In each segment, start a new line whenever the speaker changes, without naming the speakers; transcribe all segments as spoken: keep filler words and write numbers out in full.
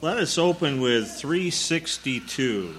Let us open with three sixty-two.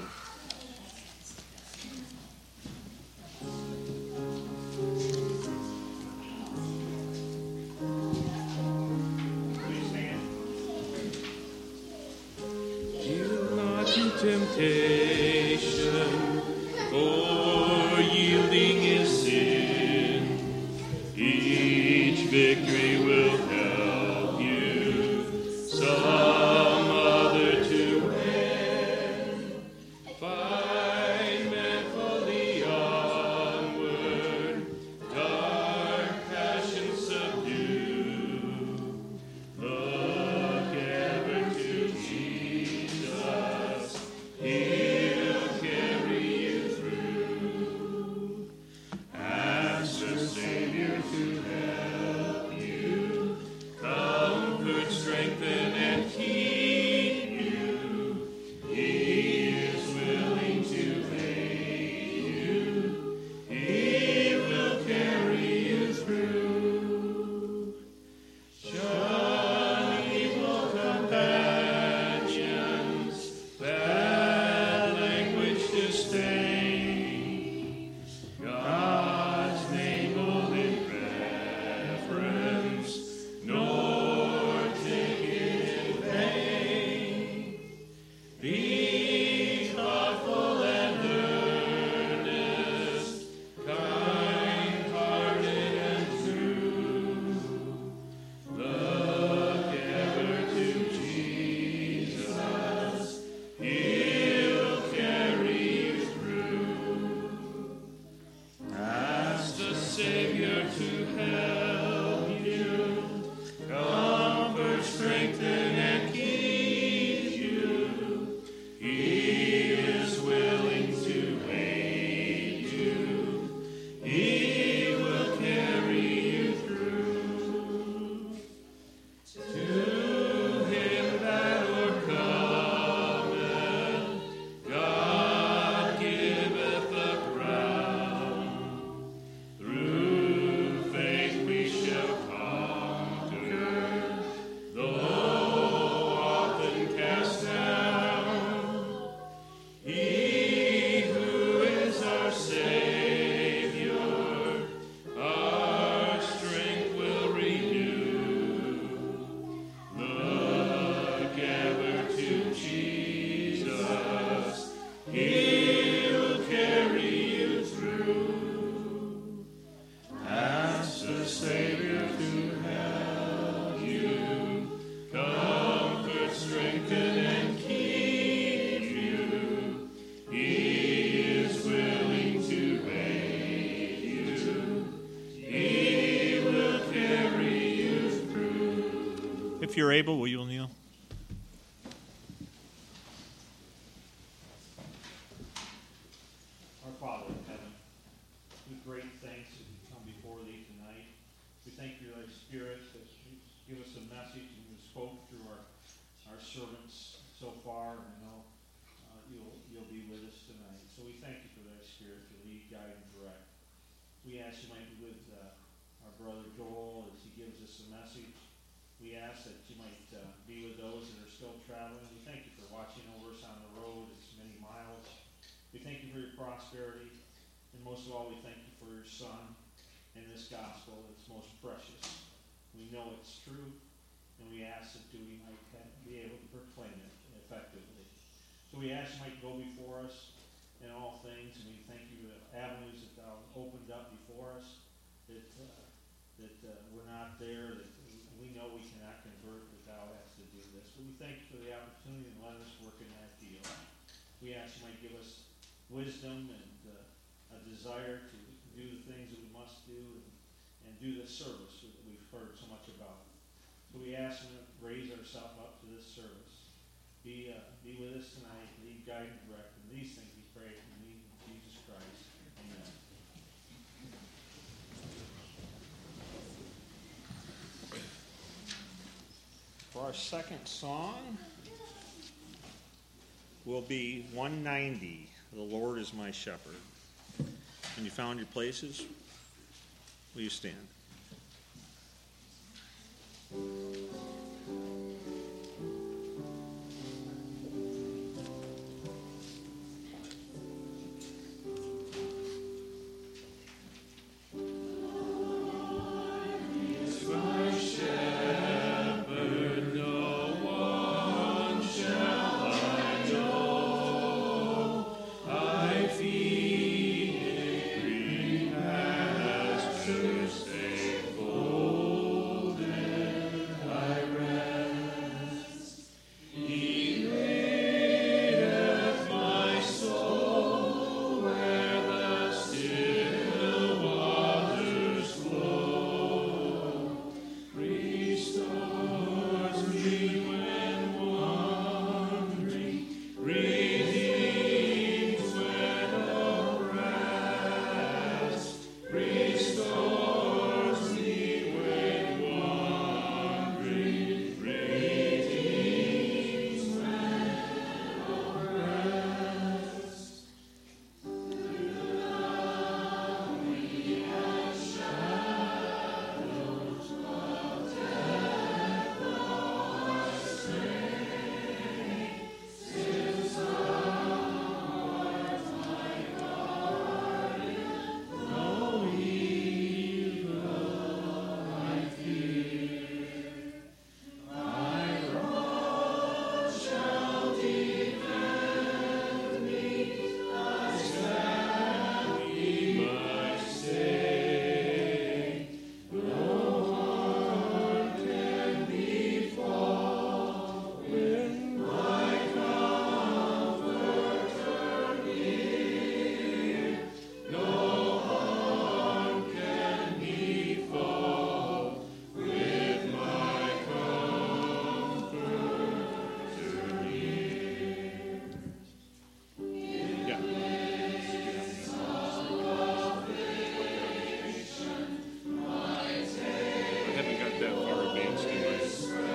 Yield not to temptation, for yielding is sin. Each victory will help you some other to win. Fight manfully onward, dark passions subdue. Look ever to Jesus, He'll carry you through. Ask the Savior to help you, comfort, strengthen, and keep you. He is willing to aid you. He will carry you through. Shun evil companions, bad language disdain. God's name hold in reverence, nor take it in vain. Be thoughtful and earnest, kind-hearted and true. Look ever to Jesus, He'll carry you through. Ask the Savior to help you, comfort, strengthen, and keep you. He is willing to aid you. He will carry you through. To him that o'ercometh, God giveth the crown. Through faith we shall conquer, though often cast down. He who is our Savior, our strength will renew. Look ever to Jesus, He'll carry you through. Ask the Savior to help you, comfort, strengthen, and keep you. He is willing to aid you. He will carry you through.
If you're able, will you kneel? Our Father in heaven, we great thanks as we come before Thee tonight. We thank You for Thy Spirit that you give us a message and You spoke through our, our servants so far. And I know uh, you'll, you'll be with us tonight. So we thank You for Thy Spirit to lead, guide, and direct. We ask You might be with uh, our brother Joel as he gives us a message. We ask that You might uh, be with those that are still traveling. We thank You for watching over us on the road. It's many miles. We thank You for Your prosperity. And most of all, we thank You for Your Son and this gospel that's most precious. We know it's true, and we ask that we might be able to proclaim it effectively. So we ask You might go before us in all things, and we thank You for the avenues that Thou opened up before us, that uh, that uh, we're not there, that we know we cannot convert, that Thou hast to do this. But we thank You for the opportunity and let us work in that field. We ask You might give us wisdom and uh, a desire to do the things that we must do and, and do the service that we've heard so much about. So we ask You to raise ourselves up to this service. Be uh, be with us tonight, lead, guide, and direct. And these things we pray in the name of Jesus Christ. Amen. For our second song will be one ninety, The Lord is My Shepherd. When you found your places, will you stand?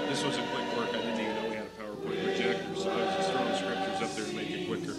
This was a quick work. I didn't even know we had a PowerPoint projector, so I was just throwing scriptures up there to make it quicker.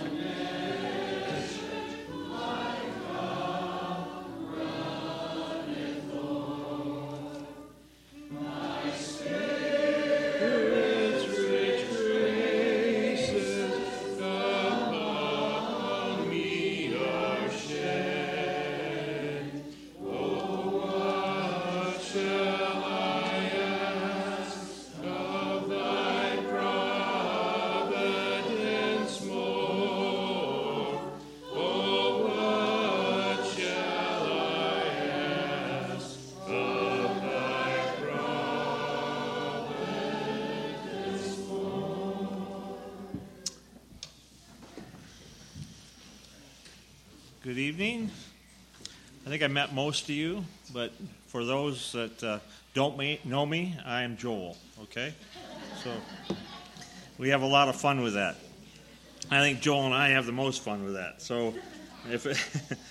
Good evening. I think I met most of you, but for those that uh, don't ma- know me, I am Joel, okay? So we have a lot of fun with that. I think Joel and I have the most fun with that. So if it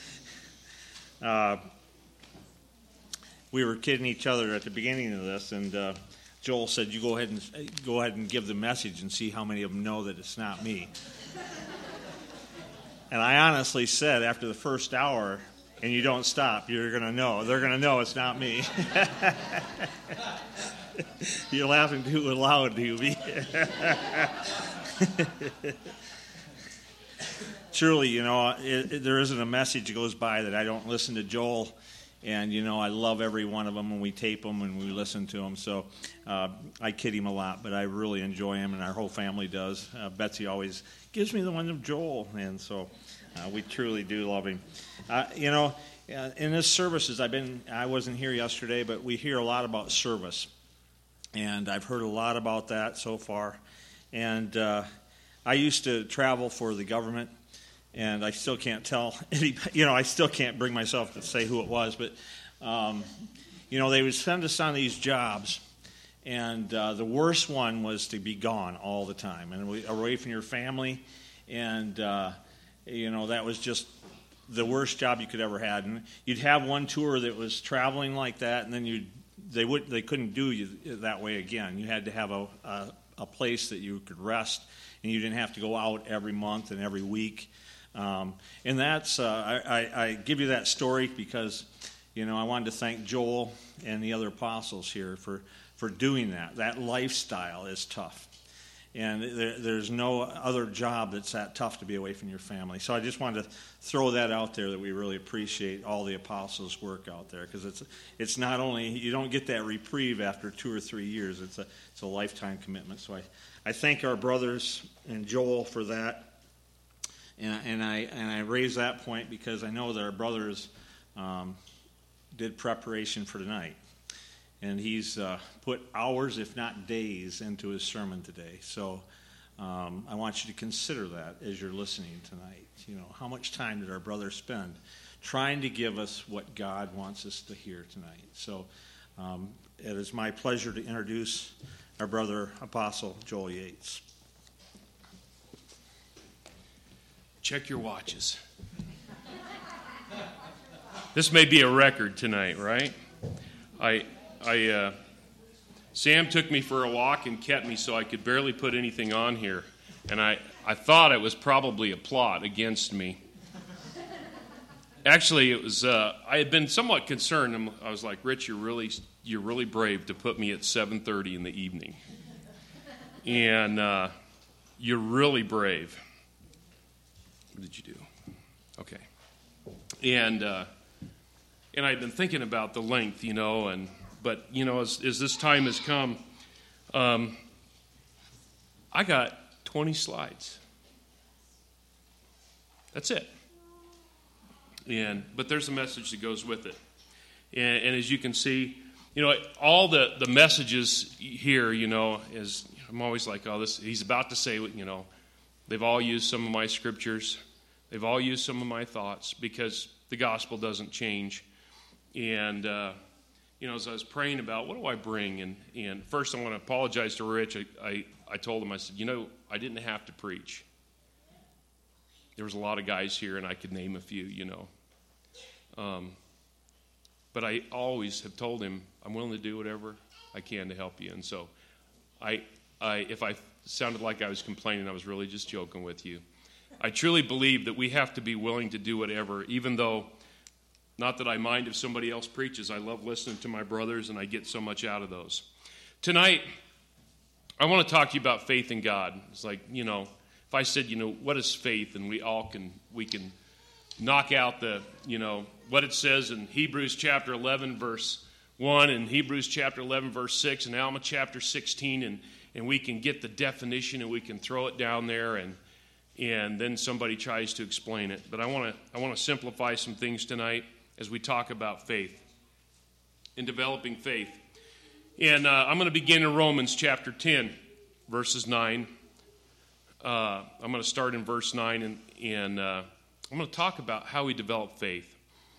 uh, we were kidding each other at the beginning of this, and uh, Joel said, "You go ahead and go ahead and give the message and see how many of them know that it's not me." And I honestly said, after the first hour, and you don't stop, you're going to know. They're going to know it's not me. You're laughing too loud, Hubie. Truly, you know, it, it, there isn't a message that goes by that I don't listen to Joel. And, you know, I love every one of them, and we tape them and we listen to them. So uh, I kid him a lot, but I really enjoy him, and our whole family does. Uh, Betsy always gives me the one of Joel, and so uh, we truly do love him. Uh, you know, uh, in this services, I've been, I wasn't here yesterday, but we hear a lot about service. And I've heard a lot about that so far. And uh, I used to travel for the government. And I still can't tell, any, you know, I still can't bring myself to say who it was. But, um, you know, they would send us on these jobs. And uh, the worst one was to be gone all the time and away from your family. And, uh, you know, that was just the worst job you could ever had. And you'd have one tour that was traveling like that, and then you they would they couldn't do you that way again. You had to have a, a, a place that you could rest, and you didn't have to go out every month and every week. Um, and that's, uh, I, I, I give you that story because, you know, I wanted to thank Joel and the other apostles here for, for doing that. That lifestyle is tough. And there, there's no other job that's that tough to be away from your family. So I just wanted to throw that out there, that we really appreciate all the apostles' work out there, because it's it's not only, you don't get that reprieve after two or three years. It's a, it's a lifetime commitment. So I, I thank our brothers and Joel for that. And, and I and I raise that point because I know that our brothers um, did preparation for tonight, and he's uh, put hours, if not days, into his sermon today. So um, I want you to consider that as you're listening tonight. You know, how much time did our brothers spend trying to give us what God wants us to hear tonight? So um, it is my pleasure to introduce our brother Apostle Joel Yates.
Check your watches. This may be a record tonight, right? I, I, uh, Sam took me for a walk and kept me so I could barely put anything on here, and I, I thought it was probably a plot against me. Actually, it was. Uh, I had been somewhat concerned. I was like, Rich, you're really, you're really brave to put me at seven thirty in the evening, and uh, you're really brave. What did you do? Okay. And uh, and I've been thinking about the length, you know, and but, you know, as, as this time has come, um, I got twenty slides. That's it. And but there's a message that goes with it. And, and as you can see, you know, all the, the messages here, you know, is I'm always like, oh, this he's about to say, you know, they've all used some of my scriptures. They've all used some of my thoughts because the gospel doesn't change. And, uh, you know, as I was praying about, what do I bring? And, and first I want to apologize to Rich. I, I, I told him, I said, you know, I didn't have to preach. There was a lot of guys here, and I could name a few, you know. Um, but I always have told him, I'm willing to do whatever I can to help you. And so I, I, if I sounded like I was complaining, I was really just joking with you. I truly believe that we have to be willing to do whatever, even though, not that I mind if somebody else preaches. I love listening to my brothers, and I get so much out of those. Tonight, I want to talk to you about faith in God. It's like, you know, if I said, you know, what is faith, and we all can, we can knock out the, you know, what it says in Hebrews chapter eleven, verse one, and Hebrews chapter eleven, verse six, and Alma chapter sixteen, and, and we can get the definition, and we can throw it down there, and and then somebody tries to explain it. But I want to I want to simplify some things tonight as we talk about faith and developing faith. And uh, I'm going to begin in Romans chapter ten, verses nine. Uh, I'm going to start in verse nine, and, and uh, I'm going to talk about how we develop faith.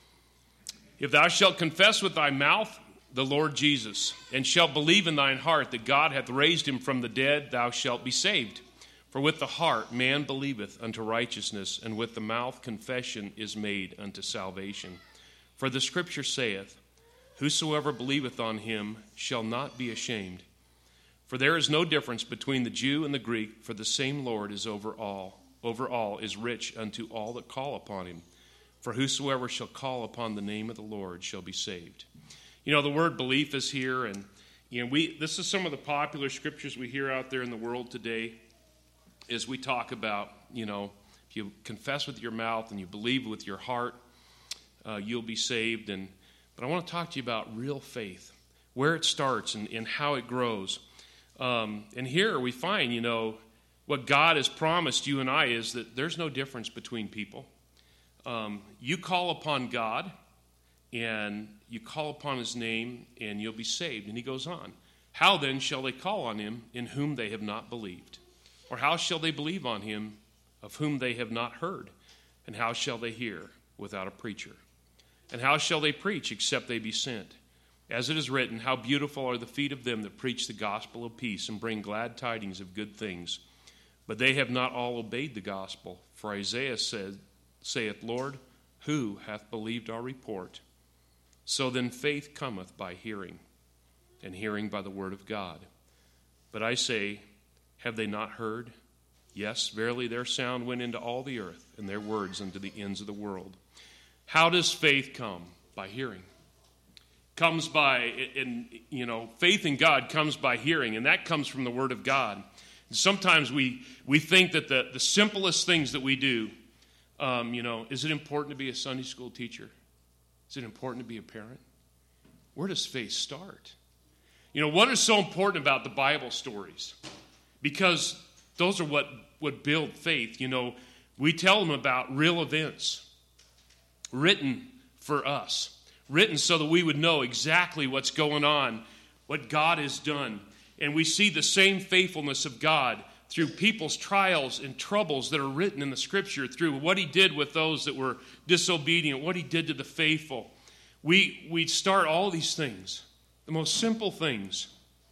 If thou shalt confess with thy mouth the Lord Jesus, and shalt believe in thine heart that God hath raised him from the dead, thou shalt be saved. For with the heart man believeth unto righteousness, and with the mouth confession is made unto salvation. For the Scripture saith, whosoever believeth on him shall not be ashamed. For there is no difference between the Jew and the Greek, for the same Lord is over all. Over all is rich unto all that call upon him. For whosoever shall call upon the name of the Lord shall be saved. You know, the word belief is here, and you know, we this is some of the popular scriptures we hear out there in the world today. As we talk about, you know, if you confess with your mouth and you believe with your heart, uh, you'll be saved. And but I want to talk to you about real faith, where it starts and, and how it grows. Um, and here we find, you know, what God has promised you and I is that there's no difference between people. Um, you call upon God, and you call upon his name, and you'll be saved. And he goes on, how then shall they call on him in whom they have not believed? Or how shall they believe on him of whom they have not heard? And how shall they hear without a preacher? And how shall they preach except they be sent? As it is written, how beautiful are the feet of them that preach the gospel of peace and bring glad tidings of good things. But they have not all obeyed the gospel. For Isaiah said, saith, Lord, who hath believed our report? So then faith cometh by hearing, and hearing by the word of God. But I say, have they not heard? Yes, verily their sound went into all the earth, and their words unto the ends of the world. How does faith come? By hearing. Comes by, and you know, faith in God comes by hearing, and that comes from the Word of God. And sometimes we we think that the, the simplest things that we do, um, you know, is it important to be a Sunday school teacher? Is it important to be a parent? Where does faith start? You know, what is so important about the Bible stories? Because those are what would build faith. You know, we tell them about real events written for us, written so that we would know exactly what's going on, what God has done. And we see the same faithfulness of God through people's trials and troubles that are written in the Scripture, through what he did with those that were disobedient, what he did to the faithful. We, we start all these things, the most simple things.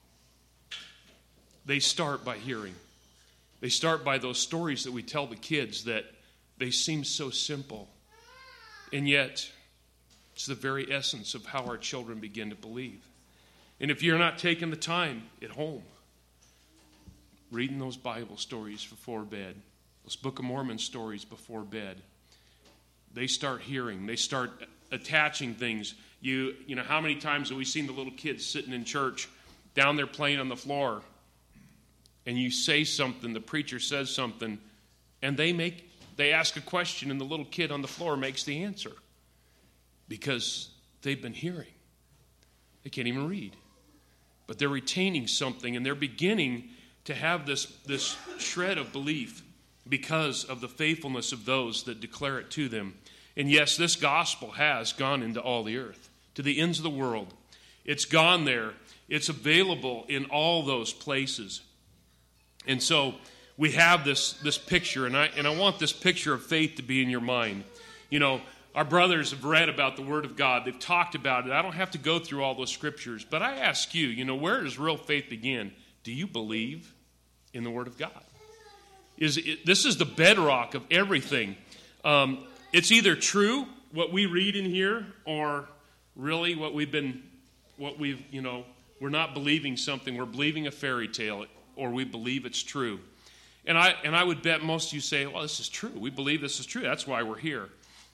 They start by hearing. They start by those stories that we tell the kids that they seem so simple. And yet, it's the very essence of how our children begin to believe. And if you're not taking the time at home, reading those Bible stories before bed, those Book of Mormon stories before bed, they start hearing. They start attaching things. You, you know, how many times have we seen the little kids sitting in church down there playing on the floor, and you say something, the preacher says something, and they make they ask a question, and the little kid on the floor makes the answer because they've been hearing. They can't even read, but they're retaining something, and they're beginning to have this, this shred of belief because of the faithfulness of those that declare it to them. And yes, this gospel has gone into all the earth, to the ends of the world. It's gone there. It's available in all those places. And so we have this, this picture, and I, and I want this picture of faith to be in your mind. You know, our brothers have read about the Word of God. They've talked about it. I don't have to go through all those scriptures, but I ask you, you know, where does real faith begin? Do you believe in the Word of God? Is it, this is the bedrock of everything. Um, it's either true, what we read in here, or really what we've been, what we've, you know, We're not believing something. We're believing a fairy tale, or we believe it's true. And I and I would bet most of you say, well, this is true. We believe this is true. That's why we're here.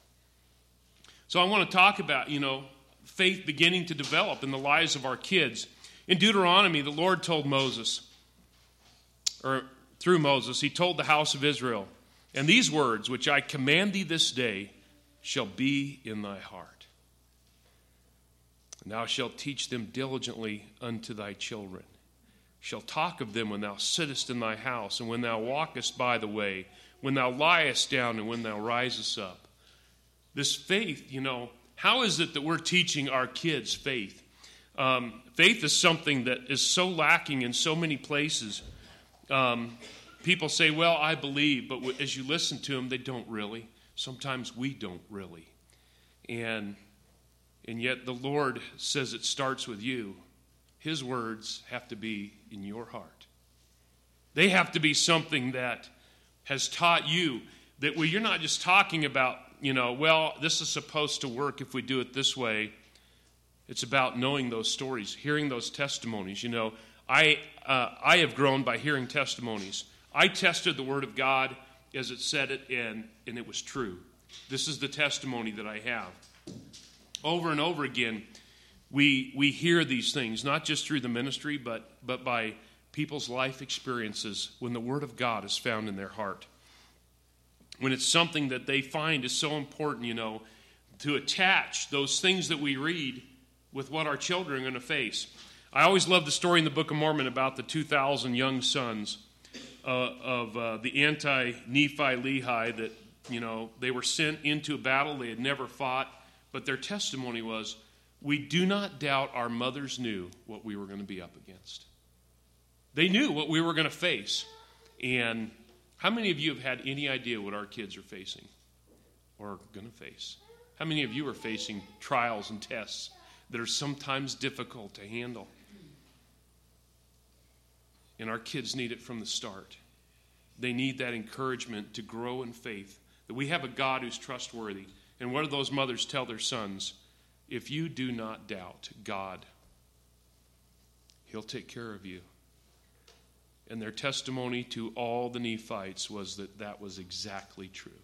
So I want to talk about, you know, faith beginning to develop in the lives of our kids. In Deuteronomy, the Lord told Moses, or through Moses, he told the house of Israel, and these words, which I command thee this day, shall be in thy heart. And thou shalt teach them diligently unto thy children. Shall talk of them when thou sittest in thy house, and when thou walkest by the way, when thou liest down, and when thou risest up. This faith, you know, how is it that we're teaching our kids faith? Um, faith is something that is so lacking in so many places. Um, people say, well, I believe, but w- as you listen to them, they don't really. Sometimes we don't really. And, and yet the Lord says it starts with you. His words have to be in your heart. They have to be something that has taught you that well, you're not just talking about, you know, well, this is supposed to work if we do it this way. It's about knowing those stories, hearing those testimonies. You know, I uh, I have grown by hearing testimonies. I tested the Word of God as it said it, and, and it was true. This is the testimony that I have. Over and over again, we we hear these things, not just through the ministry, but but by people's life experiences when the Word of God is found in their heart. When it's something that they find is so important, you know, to attach those things that we read with what our children are going to face. I always love the story in the Book of Mormon about the two thousand young sons uh, of uh, the anti-Nephi Lehi that, you know, they were sent into a battle they had never fought, but their testimony was, we do not doubt our mothers knew what we were going to be up against. They knew what we were going to face. And how many of you have had any idea what our kids are facing or going to face? How many of you are facing trials and tests that are sometimes difficult to handle? And our kids need it from the start. They need that encouragement to grow in faith, that we have a God who's trustworthy. And what do those mothers tell their sons? If you do not doubt God, He'll take care of you. And their testimony to all the Nephites was that that was exactly true.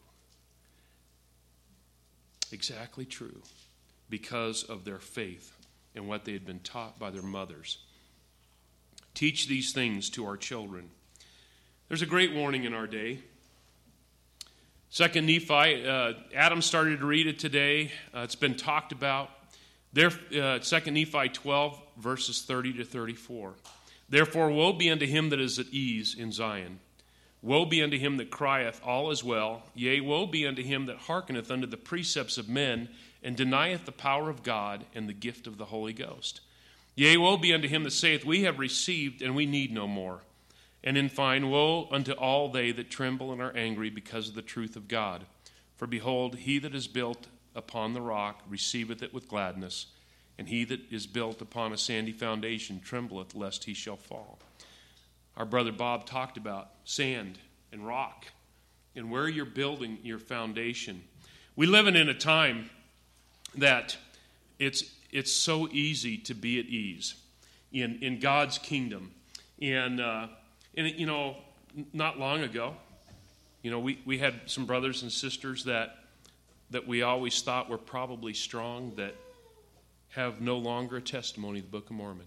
Exactly true. Because of their faith and what they had been taught by their mothers. Teach these things to our children. There's a great warning in our day. Second Nephi, uh, Adam started to read it today. Uh, it's been talked about. There, uh, Second Nephi twelve, verses thirty to thirty-four. Therefore, woe be unto him that is at ease in Zion. Woe be unto him that crieth, all is well. Yea, woe be unto him that hearkeneth unto the precepts of men, and denieth the power of God and the gift of the Holy Ghost. Yea, woe be unto him that saith, we have received, and we need no more. And in fine, woe unto all they that tremble and are angry because of the truth of God. For behold, he that is built upon the rock receiveth it with gladness, and he that is built upon a sandy foundation trembleth lest he shall fall. Our brother Bob talked about sand and rock and where you're building your foundation. We live in a time that it's it's so easy to be at ease in, in God's kingdom. And, uh, and it, you know, not long ago, you know, we, we had some brothers and sisters that that we always thought were probably strong that have no longer a testimony of the Book of Mormon.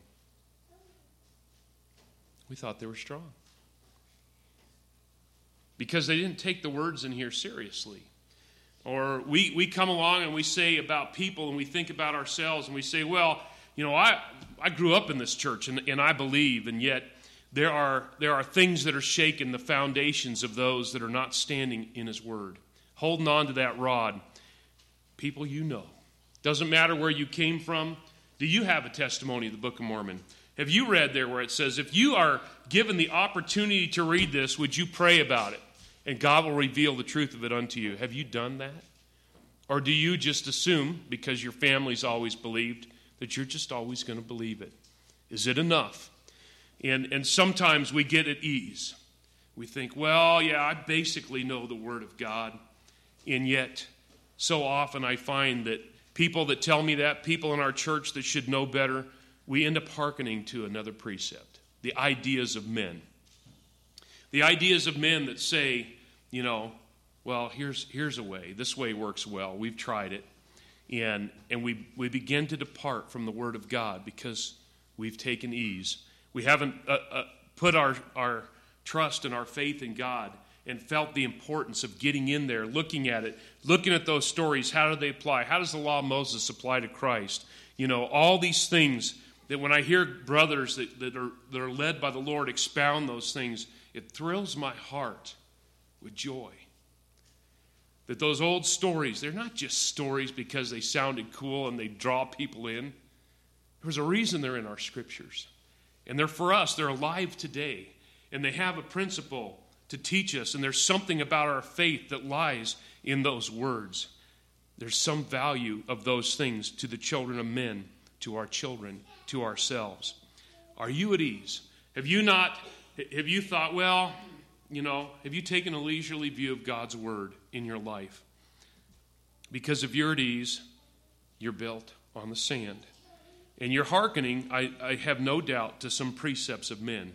We thought they were strong because they didn't take the words in here seriously. Or we, we come along and we say about people and we think about ourselves and we say, well, you know, I I grew up in this church and, and I believe, and yet there are there are things that are shaking the foundations of those that are not standing in His Word, holding on to that rod. People you know. Doesn't matter where you came from. Do you have a testimony of the Book of Mormon? Have you read there where it says, if you are given the opportunity to read this, would you pray about it? And God will reveal the truth of it unto you. Have you done that? Or do you just assume, because your family's always believed, that you're just always going to believe it? Is it enough? And, and sometimes we get at ease. We think, well, yeah, I basically know the Word of God. And yet, so often I find that people that tell me that, people in our church that should know better, we end up hearkening to another precept, the ideas of men. The ideas of men that say, you know, well, here's here's a way. This way works well. We've tried it. And and we, we begin to depart from the Word of God because we've taken ease. We haven't uh, uh, put our, our trust and our faith in God and felt the importance of getting in there, looking at it, looking at those stories. How do they apply? How does the law of Moses apply to Christ? You know, all these things that when I hear brothers that, that, are, that are led by the Lord expound those things, it thrills my heart with joy. That those old stories, they're not just stories because they sounded cool and they draw people in. There's a reason they're in our scriptures. And they're for us. They're alive today. And they have a principle to teach us. And there's something about our faith that lies in those words. There's some value of those things to the children of men, to our children, to ourselves. Are you at ease? Have you not, have you thought, well, you know, have you taken a leisurely view of God's word in your life? Because if you're at ease, you're built on the sand. And you're hearkening, I, I have no doubt, to some precepts of men.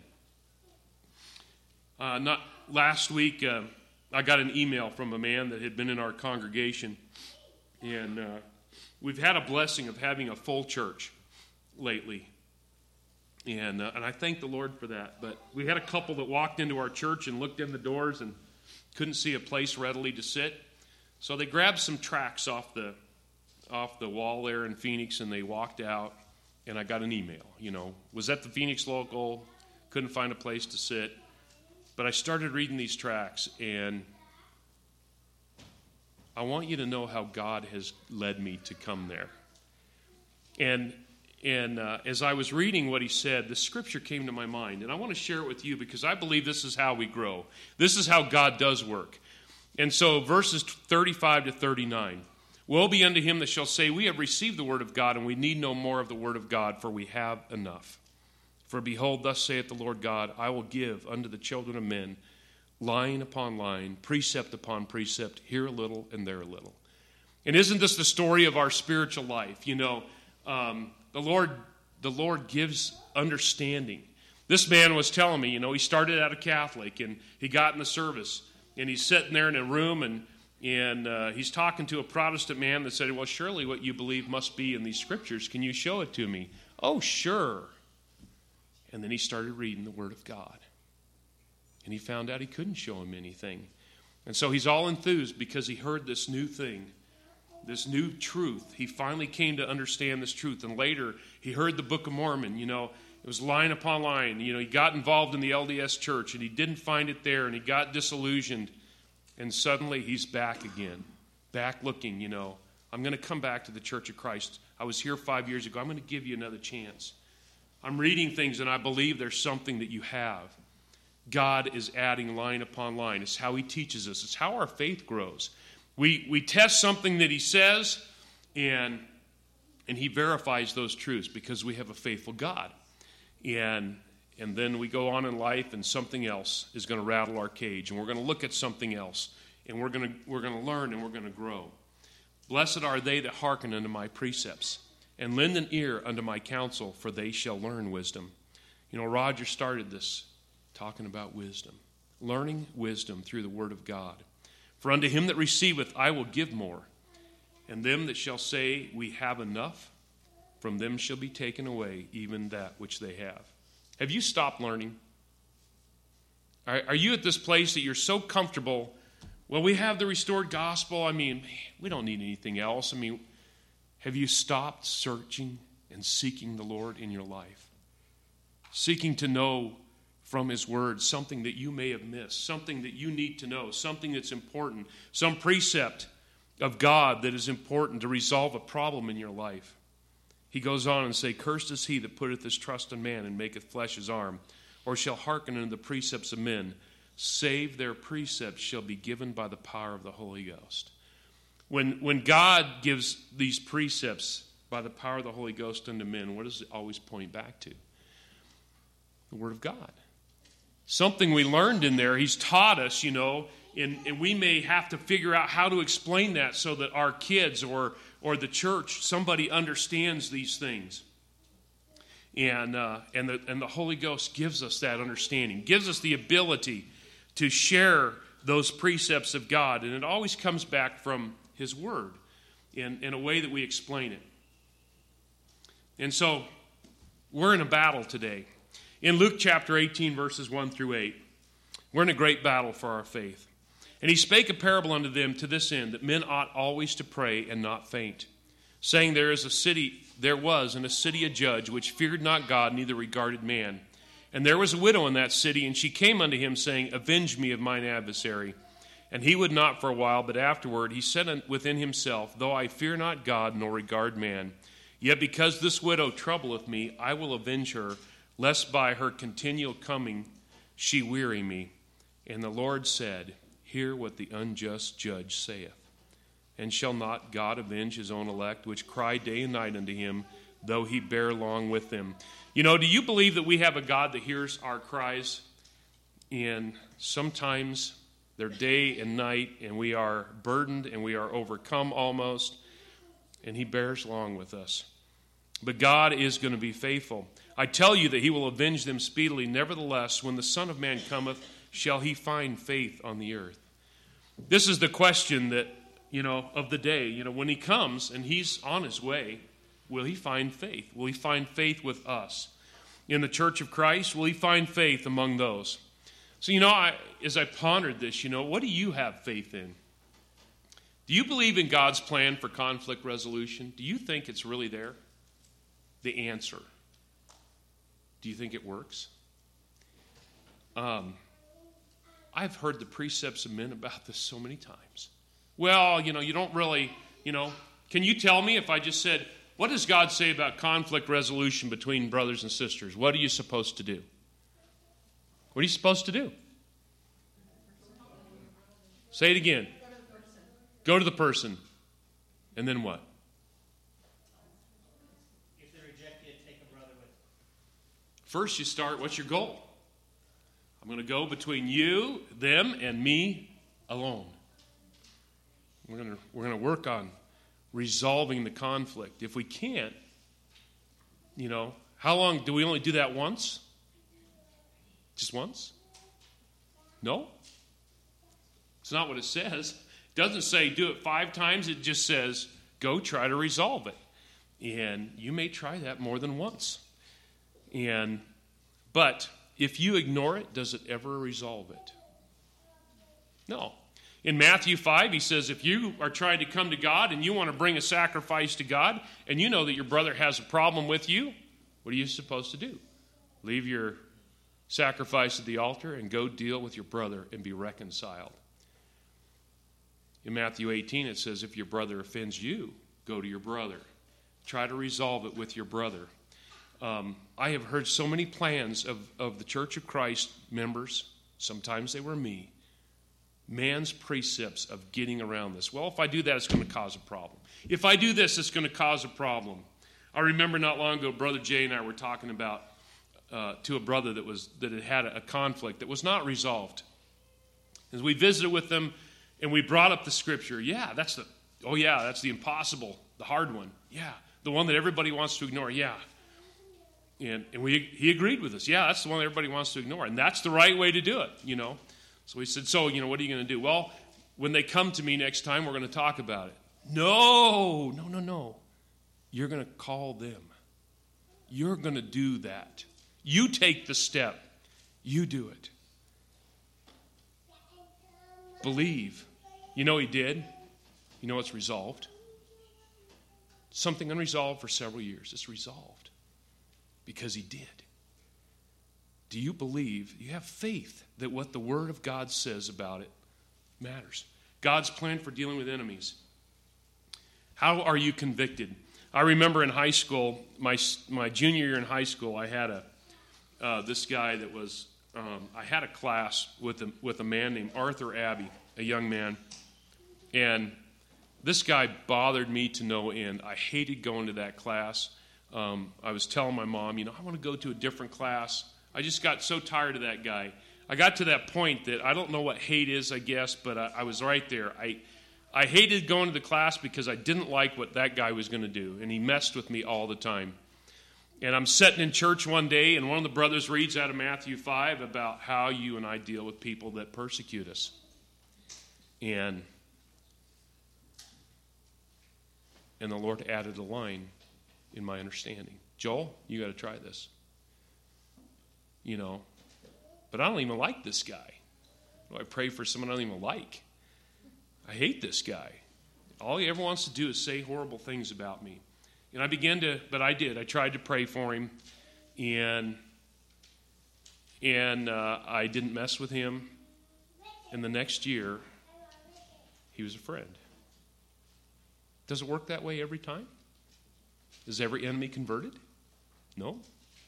Uh, not last week, uh, I got an email from a man that had been in our congregation, and uh, we've had a blessing of having a full church lately, and uh, and I thank the Lord for that. But we had a couple that walked into our church and looked in the doors and couldn't see a place readily to sit, so they grabbed some tracts off the off the wall there in Phoenix, and they walked out. And I got an email, you know, was at the Phoenix local, couldn't find a place to sit. But I started reading these tracts, and I want you to know how God has led me to come there. And and uh, as I was reading what he said, the scripture came to my mind. And I want to share it with you because I believe this is how we grow. This is how God does work. And so verses thirty-five to thirty-nine. Woe be unto him that shall say, we have received the word of God, and we need no more of the word of God, for we have enough. For behold, thus saith the Lord God, I will give unto the children of men line upon line, precept upon precept, here a little and there a little. And isn't this the story of our spiritual life? You know, um, the Lord, the Lord gives understanding. This man was telling me, you know, he started out a Catholic, and he got in the service, and he's sitting there in a room, and And uh, he's talking to a Protestant man that said, well, surely what you believe must be in these scriptures. Can you show it to me? Oh, sure. And then he started reading the Word of God. And he found out he couldn't show him anything. And so he's all enthused because he heard this new thing, this new truth. He finally came to understand this truth. And later, he heard the Book of Mormon. You know, it was line upon line. You know, he got involved in the L D S church, and he didn't find it there, and he got disillusioned. And suddenly he's back again, back looking, you know. I'm going to come back to the Church of Christ. I was here five years ago. I'm going to give you another chance. I'm reading things, and I believe there's something that you have. God is adding line upon line. It's how he teaches us. It's how our faith grows. We we test something that he says, and, and he verifies those truths because we have a faithful God. And And then we go on in life, and something else is going to rattle our cage, and we're going to look at something else, and we're going to we're going to learn, and we're going to grow. Blessed are they that hearken unto my precepts, and lend an ear unto my counsel, for they shall learn wisdom. You know, Roger started this talking about wisdom, learning wisdom through the Word of God. For unto him that receiveth I will give more, and them that shall say, we have enough, from them shall be taken away even that which they have. Have you stopped learning? Are, are you at this place that you're so comfortable? Well, we have the restored gospel. I mean, we don't need anything else. I mean, have you stopped searching and seeking the Lord in your life? Seeking to know from his word something that you may have missed, something that you need to know, something that's important, some precept of God that is important to resolve a problem in your life. He goes on and say, cursed is he that putteth his trust in man and maketh flesh his arm, or shall hearken unto the precepts of men, save their precepts shall be given by the power of the Holy Ghost. When, when God gives these precepts by the power of the Holy Ghost unto men, what does it always point back to? The Word of God. Something we learned in there. He's taught us, you know, and, and we may have to figure out how to explain that so that our kids or or the church, somebody understands these things. And, uh, and, the, and the Holy Ghost gives us that understanding, gives us the ability to share those precepts of God. And it always comes back from His Word in, in a way that we explain it. And so we're in a battle today. In Luke chapter eighteen, verses one through eight, we're in a great battle for our faith. And He spake a parable unto them to this end, that men ought always to pray and not faint, saying, there is a city, there was in a city a judge, which feared not God, neither regarded man. And there was a widow in that city, and she came unto him, saying, avenge me of mine adversary. And he would not for a while, but afterward he said within himself, though I fear not God, nor regard man, yet because this widow troubleth me, I will avenge her, lest by her continual coming she weary me. And the Lord said, hear what the unjust judge saith. And shall not God avenge his own elect, which cry day and night unto him, though he bear long with them? You know, do you believe that we have a God that hears our cries? And sometimes they're day and night, and we are burdened, and we are overcome almost, and He bears long with us. But God is going to be faithful. I tell you that He will avenge them speedily. Nevertheless, when the Son of Man cometh, shall He find faith on the earth? This is the question that, you know, of the day. You know, when He comes and He's on His way, will He find faith? Will He find faith with us? In the church of Christ, will He find faith among those? So, you know, I, as I pondered this, you know, what do you have faith in? Do you believe in God's plan for conflict resolution? Do you think it's really there? The answer. Do you think it works? Um, I've heard the precepts of men about this so many times. Well, you know, you don't really, you know, can you tell me if I just said, what does God say about conflict resolution between brothers and sisters? What are you supposed to do? What are you supposed to do? Say it again. Go to the person. And then what?
If they reject you, take a brother with you.
First you start, what's your goal? I'm going to go between you, them, and me alone. We're going to, we're going to work on resolving the conflict. If we can't, you know, how long, do we only do that once? Just once? No. It's not what it says. It doesn't say do it five times. It just says go try to resolve it. And you may try that more than once. And but if you ignore it, does it ever resolve it? No. In Matthew five, he says, if you are trying to come to God and you want to bring a sacrifice to God, and you know that your brother has a problem with you, what are you supposed to do? Leave your sacrifice at the altar and go deal with your brother and be reconciled. In Matthew eighteen, it says, if your brother offends you, go to your brother. Try to resolve it with your brother. Um, I have heard so many plans of, of the Church of Christ members, sometimes they were me, man's precepts of getting around this. Well, if I do that, it's going to cause a problem. If I do this, it's going to cause a problem. I remember not long ago, Brother Jay and I were talking about uh, to a brother that was that had had a conflict that was not resolved. As we visited with them, and we brought up the scripture, yeah, that's the, oh yeah, that's the impossible, the hard one. Yeah, the one that everybody wants to ignore, yeah. And, and we he agreed with us. Yeah, that's the one that everybody wants to ignore. And that's the right way to do it, you know. So we said, so, you know, what are you going to do? Well, when they come to me next time, we're going to talk about it. No, no, no, no. You're going to call them. You're going to do that. You take the step. You do it. Believe. You know he did. You know it's resolved. Something unresolved for several years. It's resolved. Because he did. Do you believe, you have faith that what the Word of God says about it matters? God's plan for dealing with enemies. How are you convicted? I remember in high school, my my junior year in high school, I had a uh, this guy that was, um, I had a class with a, with a man named Arthur Abbey, a young man. And this guy bothered me to no end. I hated going to that class. Um, I was telling my mom, you know, I want to go to a different class. I just got so tired of that guy. I got to that point that I don't know what hate is, I guess, but I, I was right there. I I hated going to the class because I didn't like what that guy was going to do, and he messed with me all the time. And I'm sitting in church one day, and one of the brothers reads out of Matthew five about how you and I deal with people that persecute us. And, and the Lord added a line in my understanding. Joel, you got to try this. You know, but I don't even like this guy. I pray for someone I don't even like. I hate this guy. All he ever wants to do is say horrible things about me. And I began to, but I did. I tried to pray for him, and and uh, I didn't mess with him. And the next year, he was a friend. Does it work that way every time? Is every enemy converted? No.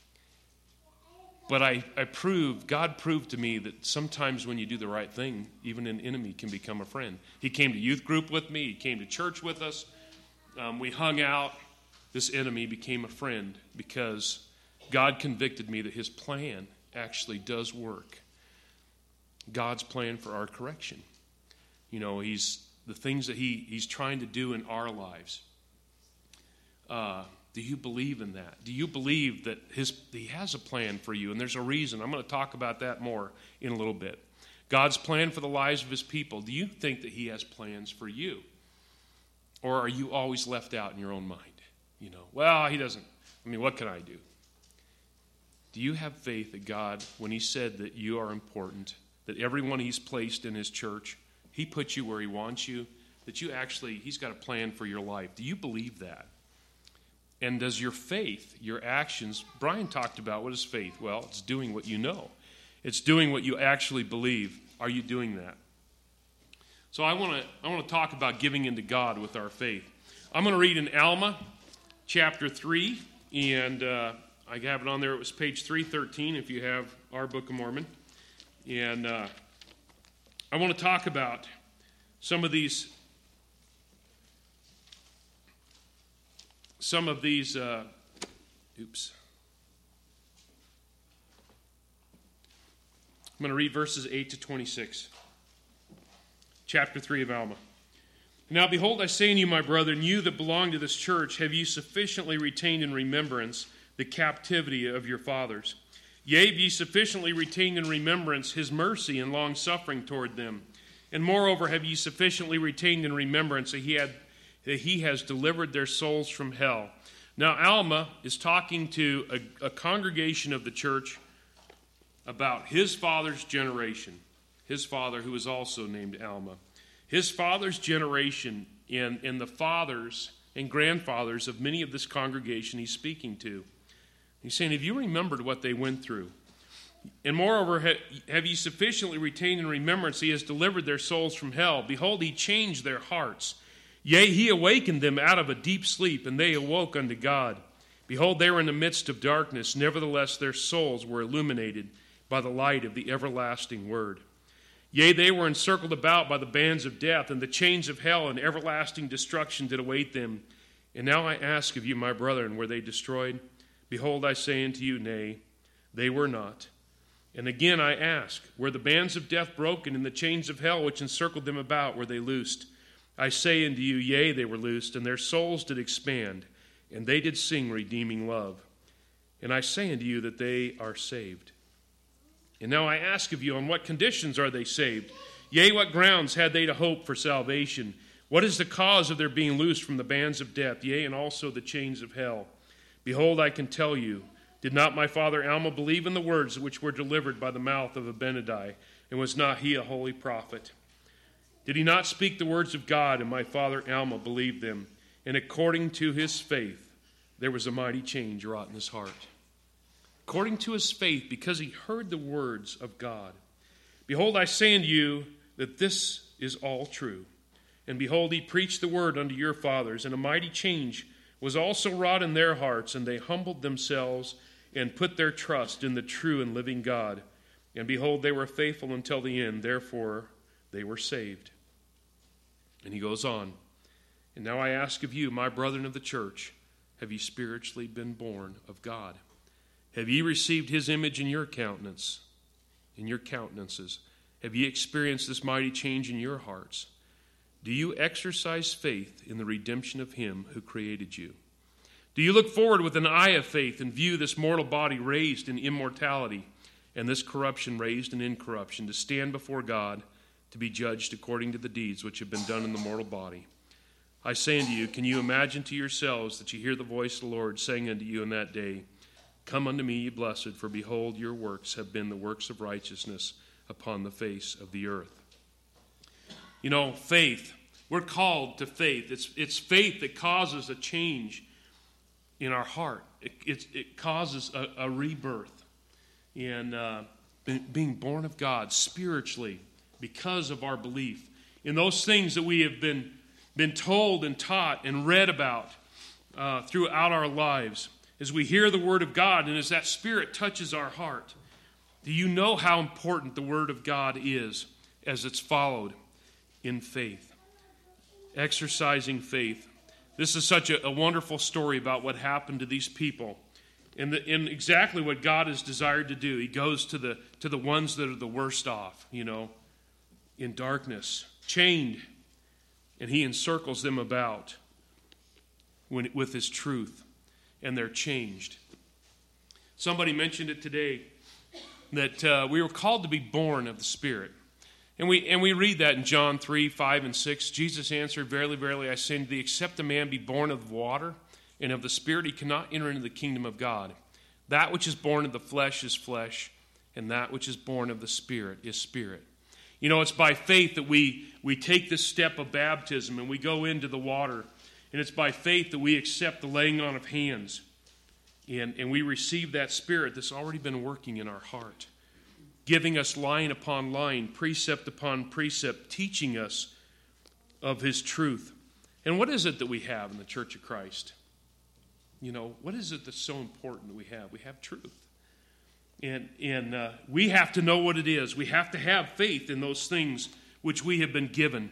But I, I proved, God proved to me that sometimes when you do the right thing, even an enemy can become a friend. He came to youth group with me. He came to church with us. Um, we hung out. This enemy became a friend because God convicted me that his plan actually does work. God's plan for our correction. You know, he's the things that he, he's trying to do in our lives. Uh, do you believe in that? Do you believe that his he has a plan for you? And there's a reason. I'm going to talk about that more in a little bit. God's plan for the lives of his people. Do you think that he has plans for you? Or are you always left out in your own mind? You know, well, he doesn't. I mean, what can I do? Do you have faith that God, when he said that you are important, that everyone he's placed in his church, he put you where he wants you, that you actually, he's got a plan for your life? Do you believe that? And does your faith, your actions, Brian talked about what is faith? Well, it's doing what you know. It's doing what you actually believe. Are you doing that? So I want to I want to talk about giving into God with our faith. I'm going to read in Alma, chapter three, and uh, I have it on there. It was page three thirteen if you have our Book of Mormon. And uh, I want to talk about some of these some of these uh, oops. I'm going to read verses eight to twenty-six. Chapter three of Alma. Now, behold, I say unto you, my brethren, you that belong to this church, have ye sufficiently retained in remembrance the captivity of your fathers? Yea, have ye sufficiently retained in remembrance his mercy and long-suffering toward them? And moreover, have ye sufficiently retained in remembrance that he, had, that he has delivered their souls from hell? Now, Alma is talking to a, a congregation of the church about his father's generation. His father, who is also named Alma. His father's generation and, and the fathers and grandfathers of many of this congregation he's speaking to. He's saying, have you remembered what they went through? And moreover, have ye sufficiently retained in remembrance he has delivered their souls from hell? Behold, he changed their hearts. Yea, he awakened them out of a deep sleep, and they awoke unto God. Behold, they were in the midst of darkness. Nevertheless, their souls were illuminated by the light of the everlasting word. Yea, they were encircled about by the bands of death, and the chains of hell and everlasting destruction did await them. And now I ask of you, my brethren, were they destroyed? Behold, I say unto you, nay, they were not. And again I ask, were the bands of death broken, and the chains of hell which encircled them about, were they loosed? I say unto you, yea, they were loosed, and their souls did expand, and they did sing redeeming love. And I say unto you that they are saved. And now I ask of you, on what conditions are they saved? Yea, what grounds had they to hope for salvation? What is the cause of their being loosed from the bands of death, yea, and also the chains of hell? Behold, I can tell you, did not my father Alma believe in the words which were delivered by the mouth of Abinadi, and was not he a holy prophet? Did he not speak the words of God, and my father Alma believed them? And according to his faith, there was a mighty change wrought in his heart. According to his faith, because he heard the words of God. Behold, I say unto you that this is all true. And behold, he preached the word unto your fathers, and a mighty change was also wrought in their hearts, and they humbled themselves and put their trust in the true and living God. And behold, they were faithful until the end, therefore they were saved. And he goes on, and now I ask of you, my brethren of the church, have ye spiritually been born of God? Have ye received his image in your countenance, in your countenances? Have ye experienced this mighty change in your hearts? Do you exercise faith in the redemption of him who created you? Do you look forward with an eye of faith and view this mortal body raised in immortality and this corruption raised in incorruption, to stand before God to be judged according to the deeds which have been done in the mortal body? I say unto you, can you imagine to yourselves that you hear the voice of the Lord saying unto you in that day, Come unto me, ye blessed, for behold, your works have been the works of righteousness upon the face of the earth. You know, faith. We're called to faith. It's, it's faith that causes a change in our heart. It, it, it causes a, a rebirth in uh, being born of God spiritually because of our belief in those things that we have been, been told and taught and read about uh, throughout our lives. As we hear the Word of God and as that Spirit touches our heart, do you know how important the Word of God is as it's followed in faith? Exercising faith. This is such a, a wonderful story about what happened to these people and, the, and exactly what God has desired to do. He goes to the, to the ones that are the worst off, you know, in darkness, chained, and He encircles them about when, with His truth. And they're changed. Somebody mentioned it today that uh, we were called to be born of the Spirit. And we and we read that in John three, five, and six. Jesus answered, Verily, verily, I say unto thee, except a man be born of water and of the Spirit, he cannot enter into the kingdom of God. That which is born of the flesh is flesh, and that which is born of the Spirit is spirit. You know, it's by faith that we, we take this step of baptism and we go into the water. And it's by faith that we accept the laying on of hands. And, and we receive that Spirit that's already been working in our heart, giving us line upon line, precept upon precept, teaching us of His truth. And what is it that we have in the Church of Christ? You know, what is it that's so important that we have? We have truth. And, and uh, we have to know what it is. We have to have faith in those things which we have been given.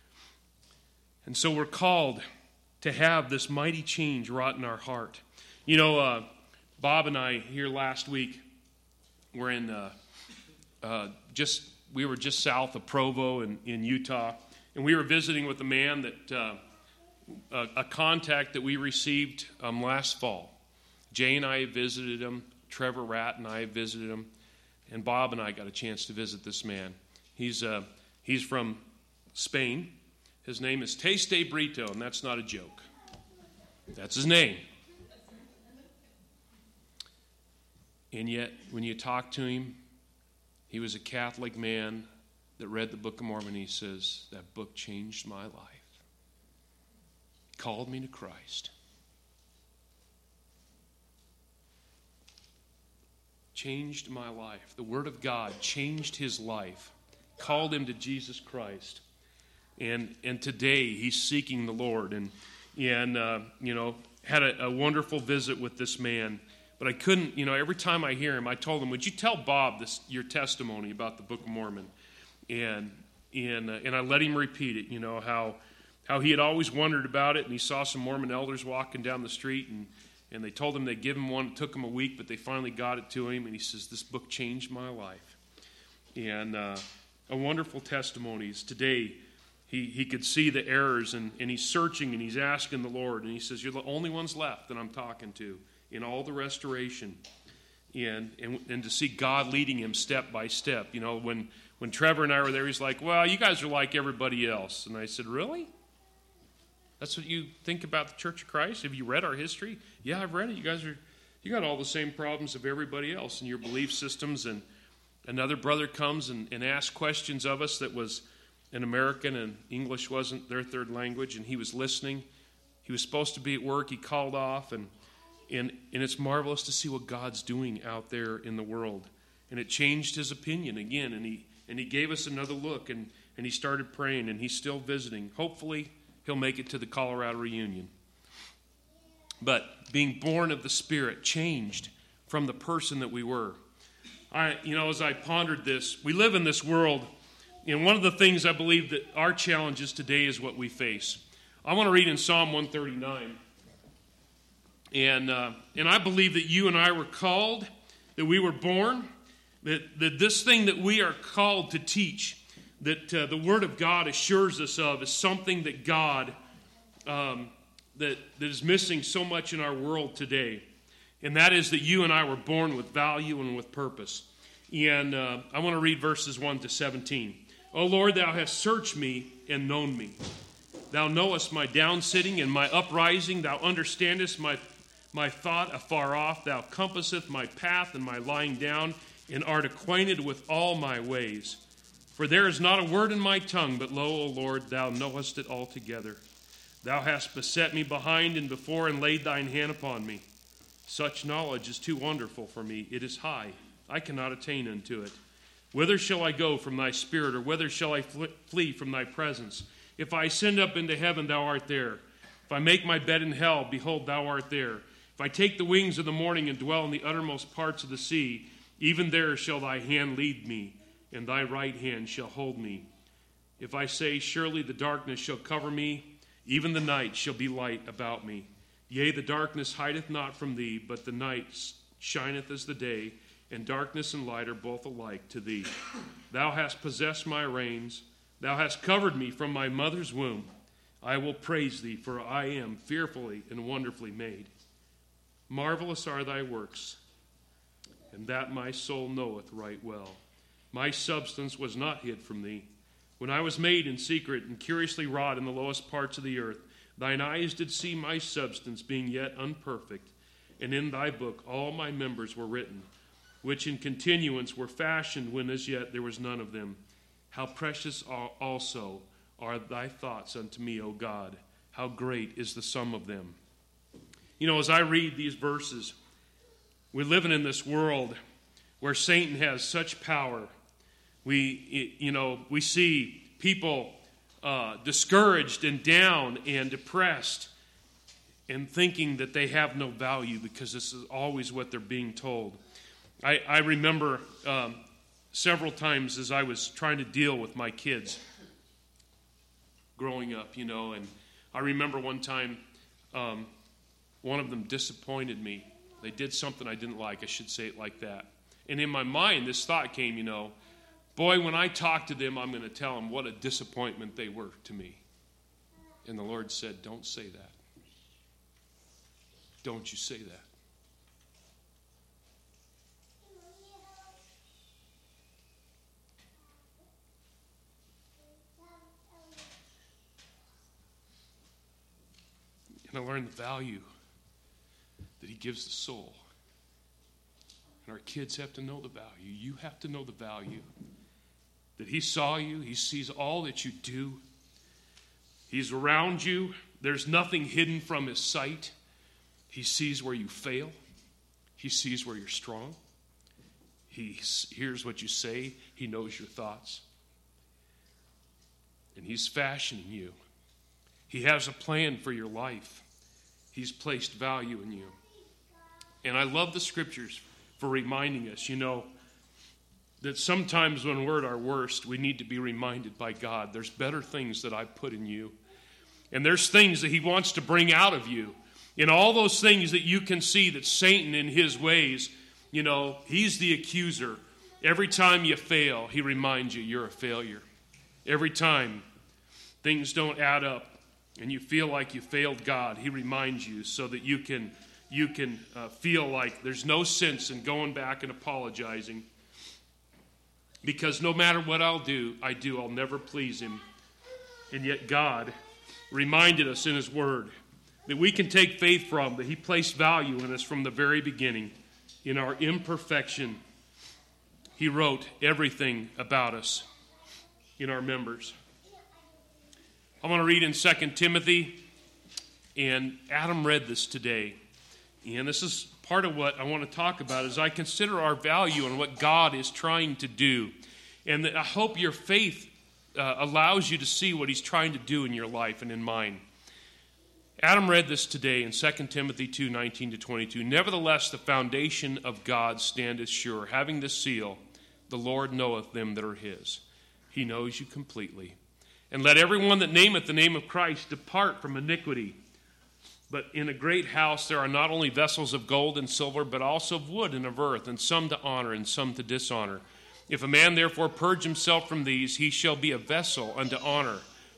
And so we're called to have this mighty change wrought in our heart. You know, uh, Bob and I here last week were in uh, uh, just we were just south of Provo in, in Utah, and we were visiting with a man that uh, a, a contact that we received um, last fall. Jay and I visited him. Trevor Ratt and I visited him, and Bob and I got a chance to visit this man. He's uh, he's from Spain. His name is Teste Brito, and that's not a joke. That's his name. And yet, when you talk to him, he was a Catholic man that read the Book of Mormon. He says, that book changed my life. Called me to Christ. Changed my life. The Word of God changed his life. Called him to Jesus Christ. And and today he's seeking the Lord, and and uh, you know had a, a wonderful visit with this man. But I couldn't, you know, every time I hear him, I told him, "Would you tell Bob this your testimony about the Book of Mormon?" And and uh, and I let him repeat it. You know how how he had always wondered about it, and he saw some Mormon elders walking down the street, and and they told him they'd give him one. It took him a week, but they finally got it to him, and he says, "This book changed my life." And uh, a wonderful testimony is today. He he could see the errors, and, and he's searching, and he's asking the Lord. And he says, you're the only ones left that I'm talking to in all the restoration. And, and and to see God leading him step by step. You know, when, when Trevor and I were there, he's like, well, you guys are like everybody else. And I said, really? That's what you think about the Church of Christ? Have you read our history? Yeah, I've read it. You guys are, you got all the same problems of everybody else in your belief systems. And another brother comes and, and asks questions of us that was an American, and English wasn't their third language, and he was listening. He was supposed to be at work. He called off, and and and it's marvelous to see what God's doing out there in the world. And it changed his opinion again, and he and he gave us another look, and, and he started praying, and he's still visiting. Hopefully, he'll make it to the Colorado reunion. But being born of the Spirit changed from the person that we were. I, you know, as I pondered this, we live in this world. And one of the things I believe that our challenges today is what we face. I want to read in Psalm one thirty-nine. And uh, and I believe that you and I were called, that we were born, that, that this thing that we are called to teach, that uh, the Word of God assures us of, is something that God um, that, that is missing so much in our world today, and that is that you and I were born with value and with purpose. And uh, I want to read verses one to seventeen. O Lord, thou hast searched me and known me. Thou knowest my downsitting and my uprising. Thou understandest my, my thought afar off. Thou compasseth my path and my lying down, and art acquainted with all my ways. For there is not a word in my tongue, but lo, O Lord, thou knowest it altogether. Thou hast beset me behind and before, and laid thine hand upon me. Such knowledge is too wonderful for me. It is high. I cannot attain unto it. Whither shall I go from thy spirit, or whither shall I flee from thy presence? If I ascend up into heaven, thou art there. If I make my bed in hell, behold, thou art there. If I take the wings of the morning and dwell in the uttermost parts of the sea, even there shall thy hand lead me, and thy right hand shall hold me. If I say, surely the darkness shall cover me, even the night shall be light about me. Yea, the darkness hideth not from thee, but the night shineth as the day, and darkness and light are both alike to thee. Thou hast possessed my reins. Thou hast covered me from my mother's womb. I will praise thee, for I am fearfully and wonderfully made. Marvelous are thy works, and that my soul knoweth right well. My substance was not hid from thee. When I was made in secret and curiously wrought in the lowest parts of the earth, thine eyes did see my substance being yet unperfect, and in thy book all my members were written, which in continuance were fashioned when as yet there was none of them. How precious also are thy thoughts unto me, O God. How great is the sum of them. You know, as I read these verses, we're living in this world where Satan has such power. We, you know, we see people uh, discouraged and down and depressed and thinking that they have no value because this is always what they're being told. I, I remember um, several times as I was trying to deal with my kids growing up, you know, and I remember one time um, one of them disappointed me. They did something I didn't like. I should say it like that. And in my mind, this thought came, you know, boy, when I talk to them, I'm going to tell them what a disappointment they were to me. And the Lord said, don't say that. Don't you say that. And I learned the value that he gives the soul. And our kids have to know the value. You have to know the value. That he saw you. He sees all that you do. He's around you. There's nothing hidden from his sight. He sees where you fail. He sees where you're strong. He hears what you say. He knows your thoughts. And he's fashioning you. He has a plan for your life. He's placed value in you. And I love the scriptures for reminding us, you know, that sometimes when we're at our worst, we need to be reminded by God, there's better things that I've put in you. And there's things that he wants to bring out of you. And all those things that you can see that Satan in his ways, you know, he's the accuser. Every time you fail, he reminds you you're a failure. Every time things don't add up and you feel like you failed God, he reminds you so that you can you can uh, feel like there's no sense in going back and apologizing. Because no matter what I'll do, I do, I'll never please him. And yet God reminded us in his word that we can take faith from, that he placed value in us from the very beginning. In our imperfection, he wrote everything about us in our members. I want to read in Second Timothy, and Adam read this today. And this is part of what I want to talk about as I consider our value and what God is trying to do. And I hope your faith uh, allows you to see what he's trying to do in your life and in mine. Adam read this today in Second Timothy two, nineteen to twenty-two. Nevertheless, the foundation of God standeth sure, having this seal, the Lord knoweth them that are his. He knows you completely. And let everyone that nameth the name of Christ depart from iniquity. But in a great house there are not only vessels of gold and silver, but also of wood and of earth, and some to honor and some to dishonor. If a man therefore purge himself from these, he shall be a vessel unto honor,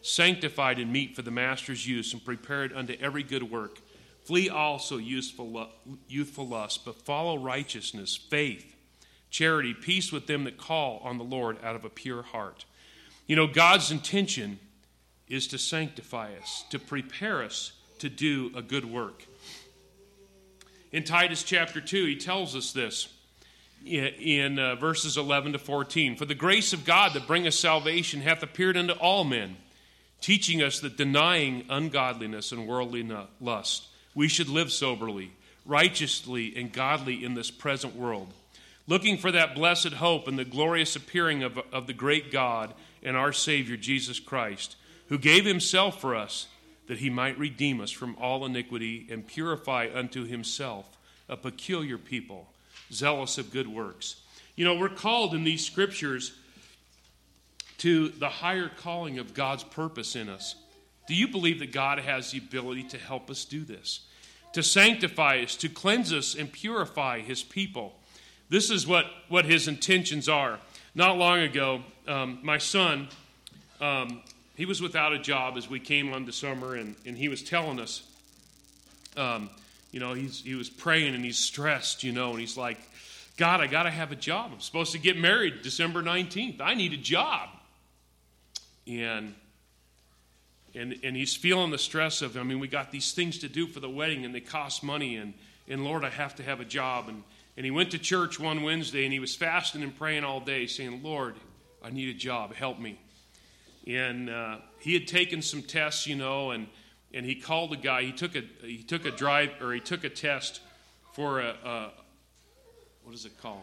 sanctified and meet for the master's use, and prepared unto every good work. Flee also youthful, youthful lust, but follow righteousness, faith, charity, peace with them that call on the Lord out of a pure heart. You know, God's intention is to sanctify us, to prepare us to do a good work. In Titus chapter two, he tells us this in, in uh, verses eleven to fourteen. For the grace of God that bringeth salvation hath appeared unto all men, teaching us that denying ungodliness and worldly lust, we should live soberly, righteously, and godly in this present world, looking for that blessed hope and the glorious appearing of, of the great God and our Savior Jesus Christ, who gave himself for us, that he might redeem us from all iniquity and purify unto himself a peculiar people, zealous of good works. You know, we're called in these scriptures to the higher calling of God's purpose in us. Do you believe that God has the ability to help us do this? To sanctify us, to cleanse us and purify his people. This is what, what his intentions are. Not long ago, um, my son, um, he was without a job as we came on the summer, and, and he was telling us, um, you know, he's, he was praying and he's stressed, you know, and he's like, God, I got to have a job. I'm supposed to get married December nineteenth. I need a job. And And and he's feeling the stress of, I mean, we got these things to do for the wedding, and they cost money, and, and Lord, I have to have a job. And, and he went to church one Wednesday, and he was fasting and praying all day, saying, Lord, I need a job. Help me. And uh, he had taken some tests, you know, and, and he called a guy. He took a he took a drive, or he took a test for a, a what is it called?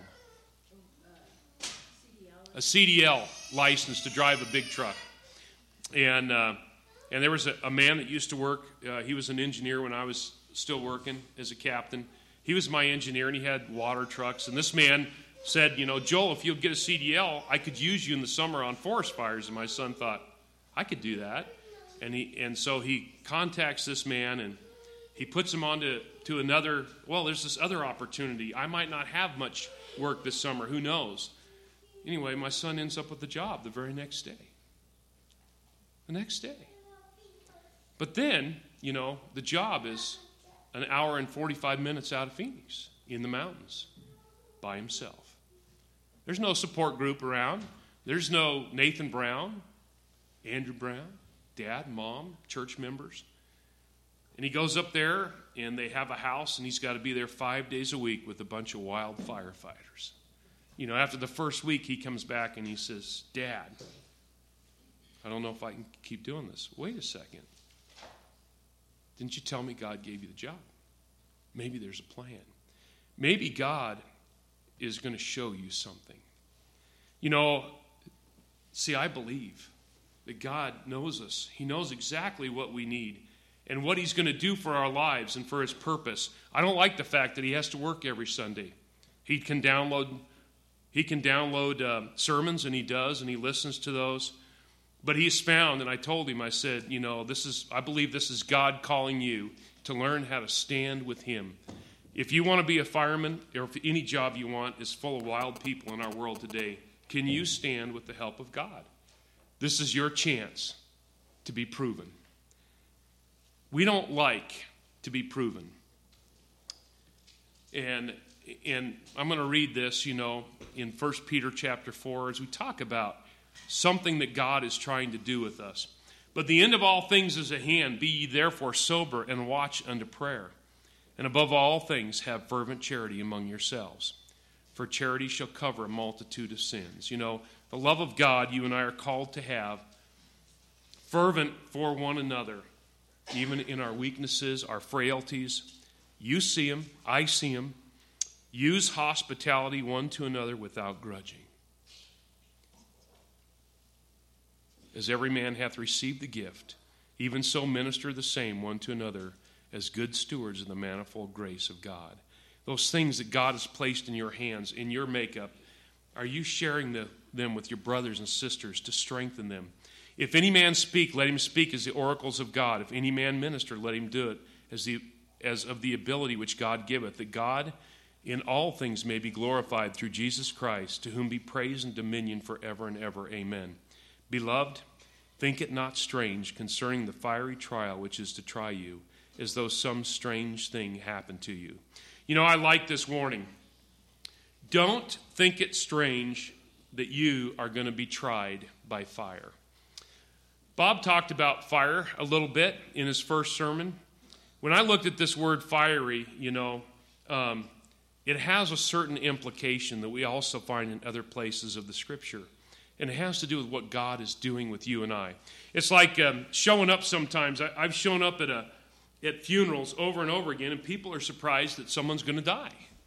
A C D L license to drive a big truck. And uh, and there was a, a man that used to work. Uh, he was an engineer when I was still working as a captain. He was my engineer, and he had water trucks. And this man said, you know, Joel, if you'll get a C D L, I could use you in the summer on forest fires. And my son thought, I could do that. And he and so he contacts this man, and he puts him on to, to another, well, there's this other opportunity. I might not have much work this summer. Who knows? Anyway, my son ends up with a job the very next day. The next day. But then, you know, the job is an hour and forty-five minutes out of Phoenix in the mountains by himself. There's no support group around. There's no Nathan Brown, Andrew Brown, dad, mom, church members. And he goes up there, and they have a house, and he's got to be there five days a week with a bunch of wild firefighters. You know, after the first week, he comes back and he says, Dad, I don't know if I can keep doing this. Wait a second. Didn't you tell me God gave you the job? Maybe there's a plan. Maybe God is going to show you something. You know, see, I believe that God knows us. He knows exactly what we need and what he's going to do for our lives and for his purpose. I don't like the fact that he has to work every Sunday. He can download, he can download uh, sermons, and he does, and he listens to those. But he's found, and I told him, I said, you know, this is, I believe this is God calling you to learn how to stand with him. If you want to be a fireman, or if any job you want is full of wild people in our world today, can you stand with the help of God? This is your chance to be proven. We don't like to be proven. And and I'm going to read this, you know, in First Peter chapter four, as we talk about something that God is trying to do with us. But the end of all things is at hand. Be ye therefore sober, and watch unto prayer. And above all things have fervent charity among yourselves. For charity shall cover a multitude of sins. You know, the love of God you and I are called to have, fervent for one another, even in our weaknesses, our frailties. You see them, I see them. Use hospitality one to another without grudging. As every man hath received the gift, even so minister the same one to another as good stewards of the manifold grace of God. Those things that God has placed in your hands, in your makeup, are you sharing the, them with your brothers and sisters to strengthen them? If any man speak, let him speak as the oracles of God. If any man minister, let him do it as, the, as of the ability which God giveth, that God in all things may be glorified through Jesus Christ, to whom be praise and dominion forever and ever. Amen. Beloved, Think it not strange concerning the fiery trial which is to try you, as though some strange thing happened to you. You know, I like this warning. Don't think it strange that you are going to be tried by fire. Bob talked about fire a little bit in his first sermon. When I looked at this word fiery, you know, um, it has a certain implication that we also find in other places of the Scripture. And it has to do with what God is doing with you and I. It's like um, showing up sometimes. I, I've shown up at a at funerals over and over again, and people are surprised that someone's going to die.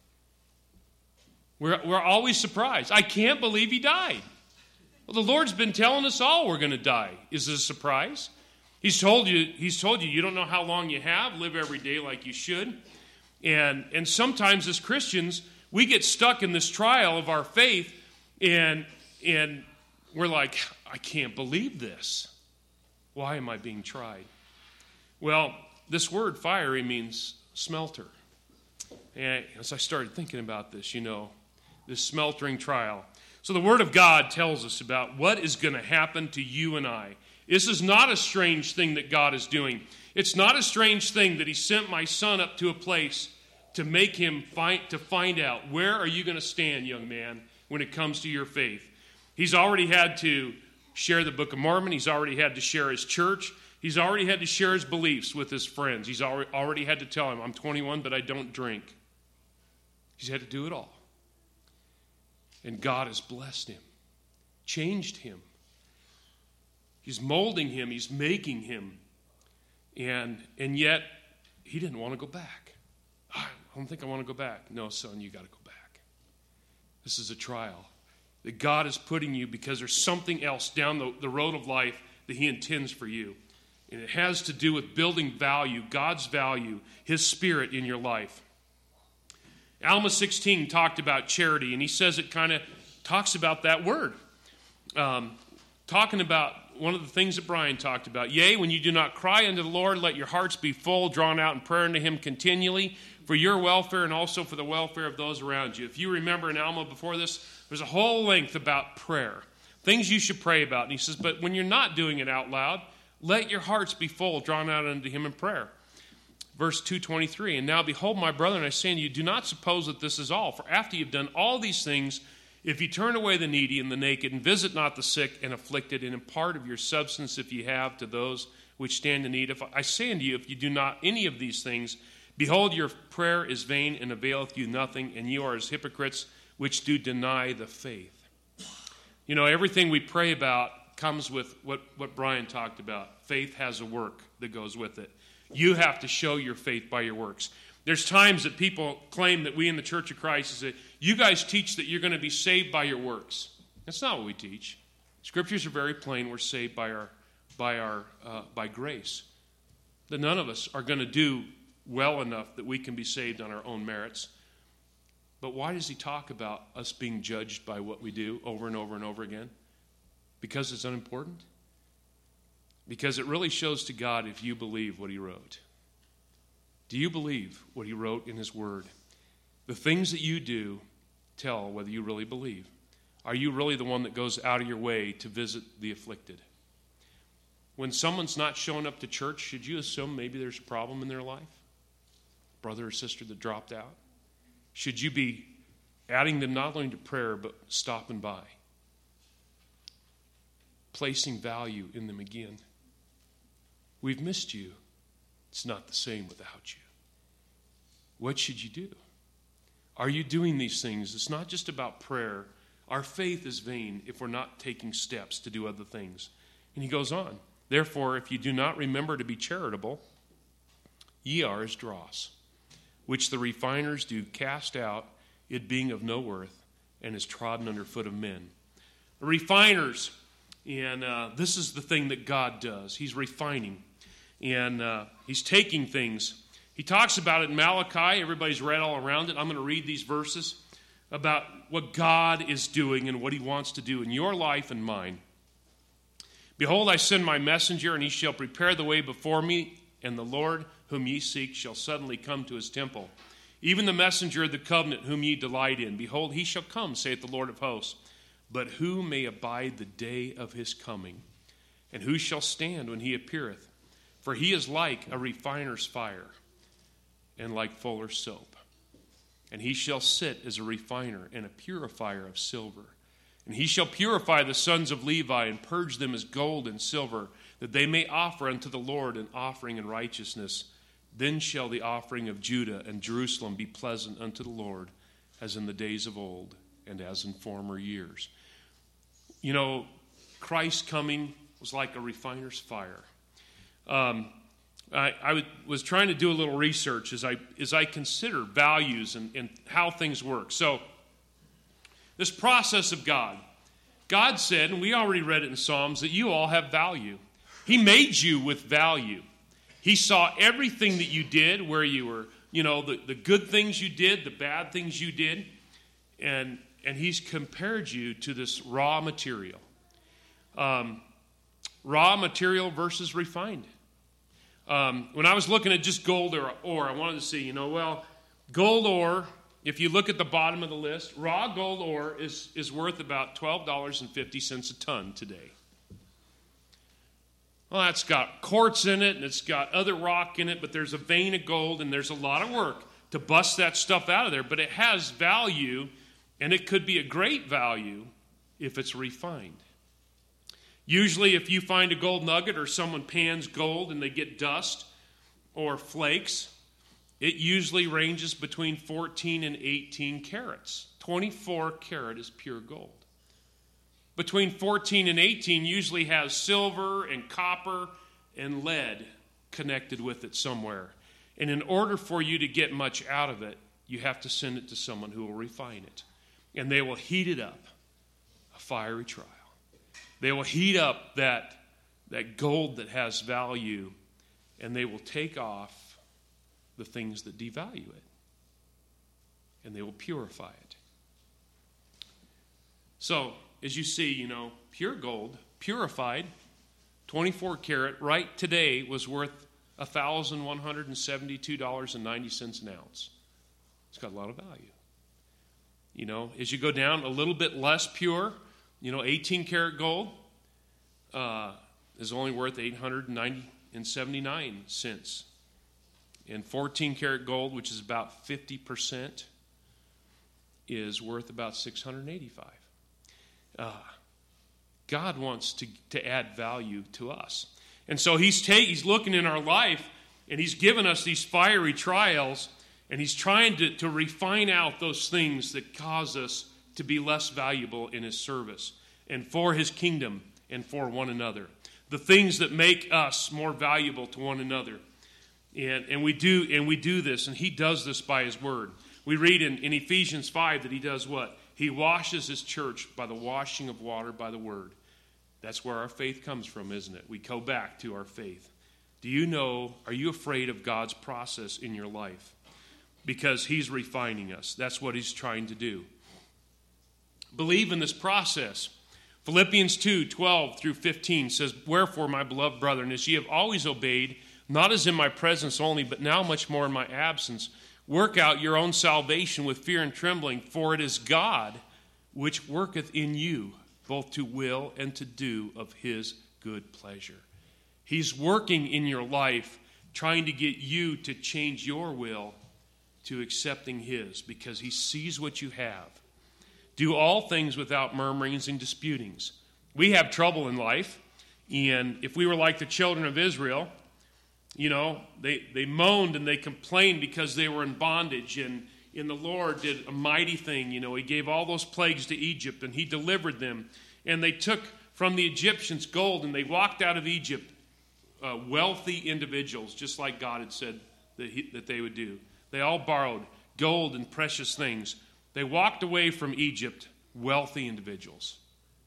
We're, we're always surprised. I can't believe he died. Well, the Lord's been telling us all we're going to die. Is this a surprise? He's told you, he's told you you don't know how long you have. Live every day like you should. And, and sometimes as Christians, we get stuck in this trial of our faith, and and we're like, I can't believe this. Why am I being tried? Well, this word fiery means smelter. And as I started thinking about this, you know, this smeltering trial. So the Word of God tells us about what is going to happen to you and I. This is not a strange thing that God is doing. It's not a strange thing that he sent my son up to a place to make him find, to find out, where are you going to stand, young man, when it comes to your faith? He's already had to share the Book of Mormon. He's already had to share his church. He's already had to share his beliefs with his friends. He's already had to tell him, I'm twenty-one, but I don't drink. He's had to do it all. And God has blessed him, changed him. He's molding him. He's making him. And, and yet, he didn't want to go back. I don't think I want to go back. No, son, you got to go back. This is a trial that God is putting you because there's something else down the, the road of life that he intends for you. And it has to do with building value, God's value, his spirit in your life. Alma sixteen talked about charity, and he says it kind of talks about that word. Um, talking about one of the things that Brian talked about. Yea, when you do not cry unto the Lord, let your hearts be full, drawn out in prayer unto him continually, for your welfare and also for the welfare of those around you. If you remember in Alma before this, there's a whole length about prayer, things you should pray about. And he says, but when you're not doing it out loud, let your hearts be full, drawn out unto him in prayer. Verse two twenty-three, and now behold, my brethren, I say unto you, do not suppose that this is all. For after you've done all these things, if you turn away the needy and the naked, and visit not the sick and afflicted, and impart of your substance, if you have, to those which stand in need. If I say unto you, if you do not any of these things, behold, your prayer is vain and availeth you nothing, and you are as hypocrites which do deny the faith. You know, everything we pray about comes with what, what Brian talked about. Faith has a work that goes with it. You have to show your faith by your works. There's times that people claim that we in the Church of Christ say, you guys teach that you're going to be saved by your works. That's not what we teach. Scriptures are very plain. We're saved by our, by our, uh, by grace. That none of us are going to do well enough that we can be saved on our own merits. But why does he talk about us being judged by what we do over and over and over again? Because it's unimportant? Because it really shows to God if you believe what he wrote. Do you believe what he wrote in his word? The things that you do tell whether you really believe. Are you really the one that goes out of your way to visit the afflicted? When someone's not showing up to church, should you assume maybe there's a problem in their life? Brother or sister that dropped out? Should you be adding them not only to prayer, but stopping by? Placing value in them again. We've missed you. It's not the same without you. What should you do? Are you doing these things? It's not just about prayer. Our faith is vain if we're not taking steps to do other things. And he goes on. Therefore, if you do not remember to be charitable, ye are as dross, which the refiners do cast out, it being of no worth, and is trodden under foot of men. The refiners, and uh, this is the thing that God does. He's refining. And uh, he's taking things. He talks about it in Malachi. Everybody's read all around it. I'm going to read these verses about what God is doing and what he wants to do in your life and mine. Behold, I send my messenger, and he shall prepare the way before me, and the Lord whom ye seek shall suddenly come to his temple. Even the messenger of the covenant whom ye delight in. Behold, he shall come, saith the Lord of hosts. But who may abide the day of his coming? And who shall stand when he appeareth? For he is like a refiner's fire, and like fuller's soap. And he shall sit as a refiner and a purifier of silver. And he shall purify the sons of Levi, and purge them as gold and silver, that they may offer unto the Lord an offering in righteousness. Then shall the offering of Judah and Jerusalem be pleasant unto the Lord, as in the days of old, and as in former years. You know, Christ's coming was like a refiner's fire. Um, I, I would, was trying to do a little research as I as I consider values and, and how things work. So, this process of God. God said, and we already read it in Psalms, that you all have value. He made you with value. He saw everything that you did, where you were, you know, the, the good things you did, the bad things you did, and, and he's compared you to this raw material. Um, raw material versus refined. Um, when I was looking at just gold or ore, I wanted to see, you know, well, gold ore, if you look at the bottom of the list, raw gold ore is, is worth about twelve dollars and fifty cents a ton today. Well, that's got quartz in it, and it's got other rock in it, but there's a vein of gold, and there's a lot of work to bust that stuff out of there. But it has value, and it could be a great value if it's refined. Usually, if you find a gold nugget or someone pans gold and they get dust or flakes, it usually ranges between fourteen and eighteen carats. twenty-four carat is pure gold. Between fourteen and eighteen usually has silver and copper and lead connected with it somewhere. And in order for you to get much out of it, you have to send it to someone who will refine it. And they will heat it up, a fiery trial. They will heat up that, that gold that has value, and they will take off the things that devalue it. And they will purify it. So, as you see, you know, pure gold, purified, twenty-four carat, right today was worth one thousand one hundred seventy-two dollars and ninety cents an ounce. It's got a lot of value. You know, as you go down a little bit less pure, you know, eighteen karat gold uh, is only worth eight hundred seventy-nine cents. And fourteen karat gold, which is about fifty percent, is worth about six hundred eighty-five. Uh, God wants to, to add value to us. And so he's, take, he's looking in our life, and he's given us these fiery trials, and he's trying to, to refine out those things that cause us to be less valuable in his service and for his kingdom and for one another. The things that make us more valuable to one another. And, and we do and we do this, and he does this by his word. We read in, in Ephesians five that he does what? He washes his church by the washing of water by the word. That's where our faith comes from, isn't it? We go back to our faith. Do you know, are you afraid of God's process in your life? Because he's refining us. That's what he's trying to do. Believe in this process. Philippians two, twelve through fifteen says, "Wherefore, my beloved brethren, as ye have always obeyed, not as in my presence only, but now much more in my absence, work out your own salvation with fear and trembling, for it is God which worketh in you, both to will and to do of his good pleasure." He's working in your life, trying to get you to change your will to accepting his, because he sees what you have. Do all things without murmurings and disputings. We have trouble in life, and if we were like the children of Israel, you know, they, they moaned and they complained because they were in bondage, and, and the Lord did a mighty thing. You know, he gave all those plagues to Egypt, and he delivered them. And they took from the Egyptians gold, and they walked out of Egypt uh, wealthy individuals, just like God had said that, he, that they would do. They all borrowed gold and precious things. They walked away from Egypt wealthy individuals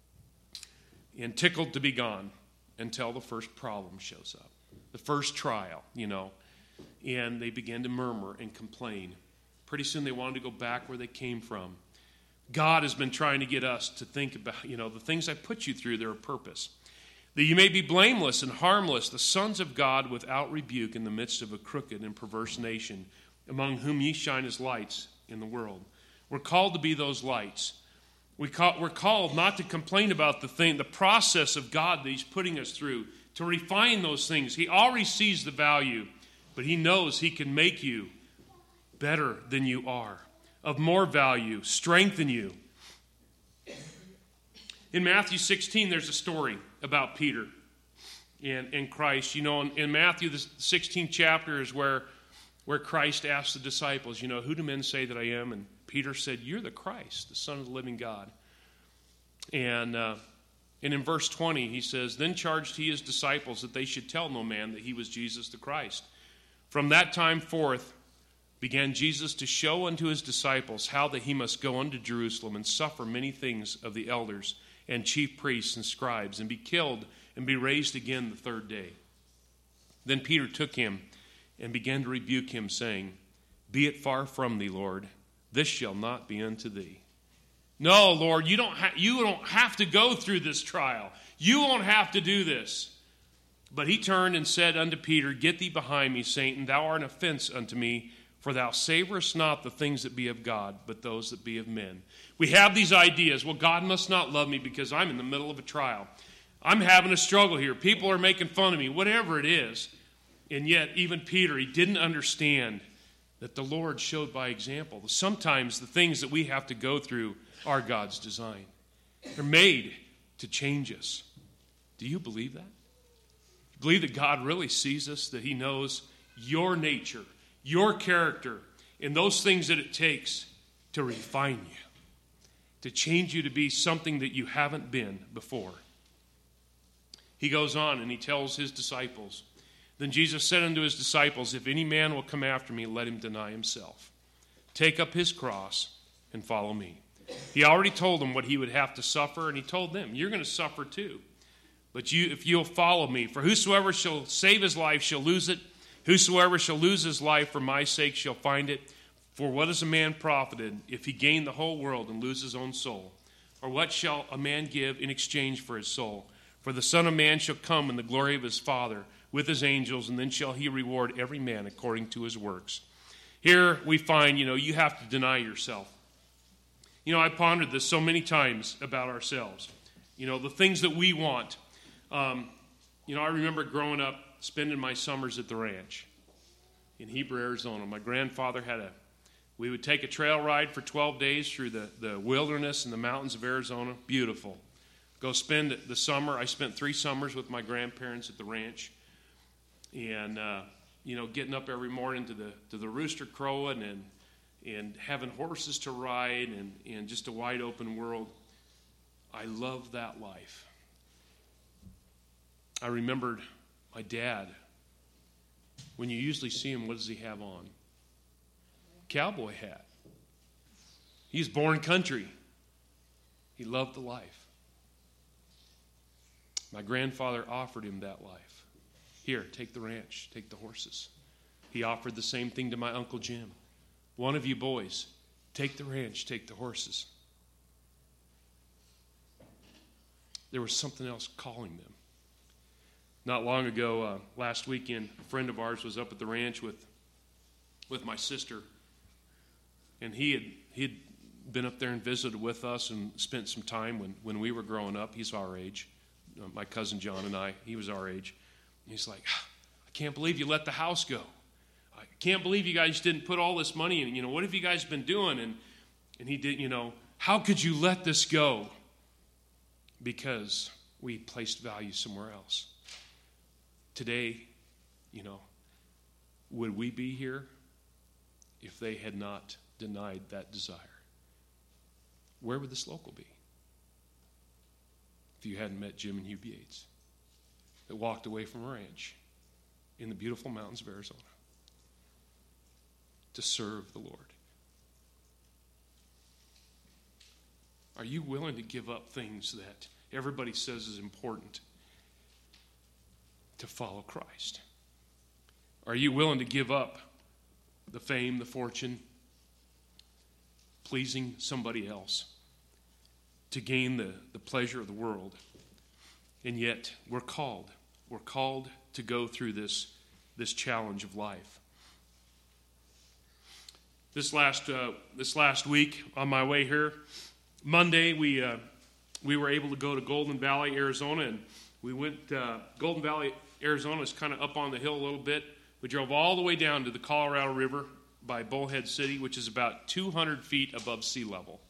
and tickled to be gone until the first problem shows up. The first trial, you know, and they began to murmur and complain. Pretty soon they wanted to go back where they came from. God has been trying to get us to think about, you know, the things I put you through, they're a purpose. That you may be blameless and harmless, the sons of God without rebuke in the midst of a crooked and perverse nation, among whom ye shine as lights in the world. We're called to be those lights. We call, we're called not to complain about the thing, the process of God that He's putting us through, to refine those things. He already sees the value, but He knows He can make you better than you are, of more value, strengthen you. In Matthew sixteen, there's a story about Peter and, and Christ. You know, in, in Matthew, the sixteenth chapter is where, where Christ asked the disciples, you know, who do men say that I am? And Peter said, you're the Christ, the Son of the living God. And, uh, and in verse twenty, he says, then charged he his disciples that they should tell no man that he was Jesus the Christ. From that time forth began Jesus to show unto his disciples how that he must go unto Jerusalem and suffer many things of the elders and chief priests and scribes, and be killed and be raised again the third day. Then Peter took him and began to rebuke him, saying, be it far from thee, Lord, this shall not be unto thee. No, Lord, you don't, ha- you don't have to go through this trial. You won't have to do this. But he turned and said unto Peter, get thee behind me, Satan, thou art an offense unto me, for thou savorest not the things that be of God, but those that be of men. We have these ideas. Well, God must not love me because I'm in the middle of a trial. I'm having a struggle here. People are making fun of me, whatever it is. And yet, even Peter, he didn't understand that the Lord showed by example. Sometimes the things that we have to go through are God's design. They're made to change us. Do you believe that? You believe that God really sees us, that He knows your nature, your character, and those things that it takes to refine you, to change you to be something that you haven't been before. He goes on and he tells his disciples, then Jesus said unto his disciples, if any man will come after me, let him deny himself. Take up his cross and follow me. He already told them what he would have to suffer, and he told them, you're going to suffer too. But you, if you'll follow me, for whosoever shall save his life shall lose it. Whosoever shall lose his life for my sake shall find it. For what is a man profited if he gain the whole world and lose his own soul? Or what shall a man give in exchange for his soul? For the Son of Man shall come in the glory of his Father with his angels, and then shall he reward every man according to his works. Here we find, you know, you have to deny yourself. You know, I pondered this so many times about ourselves. You know, the things that we want. Um, you know, I remember growing up, spending my summers at the ranch in Heber, Arizona. My grandfather had a, we would take a trail ride for twelve days through the, the wilderness and the mountains of Arizona. Beautiful. Go spend the summer. I spent three summers with my grandparents at the ranch. And, uh, you know, getting up every morning to the to the rooster crowing and and having horses to ride and, and just a wide open world. I love that life. I remembered my dad. When you usually see him, what does he have on? Cowboy hat. He's born country. He loved the life. My grandfather offered him that life. Here, take the ranch, take the horses. He offered the same thing to my Uncle Jim. One of you boys, take the ranch, take the horses. There was something else calling them. Not long ago, uh, last weekend, a friend of ours was up at the ranch with with my sister, and he had he had been up there and visited with us and spent some time when, when we were growing up. He's our age. Uh, my cousin John and I, he was our age. And he's like, I can't believe you let the house go. I can't believe you guys didn't put all this money in. You know, what have you guys been doing? And and he did, you know, how could you let this go? Because we placed value somewhere else. Today, you know, would we be here if they had not denied that desire? Where would this local be if you hadn't met Jim and Hugh Yates that walked away from a ranch in the beautiful mountains of Arizona to serve the Lord? Are you willing to give up things that everybody says is important to follow Christ? Are you willing to give up the fame, the fortune, pleasing somebody else to gain the, the pleasure of the world? And yet we're called. We're called to go through this, this challenge of life. This last, uh, this last week on my way here, Monday, we uh, we were able to go to Golden Valley, Arizona, and we went, uh, Golden Valley, Arizona is kind of up on the hill a little bit. We drove all the way down to the Colorado River by Bullhead City, which is about two hundred feet above sea level.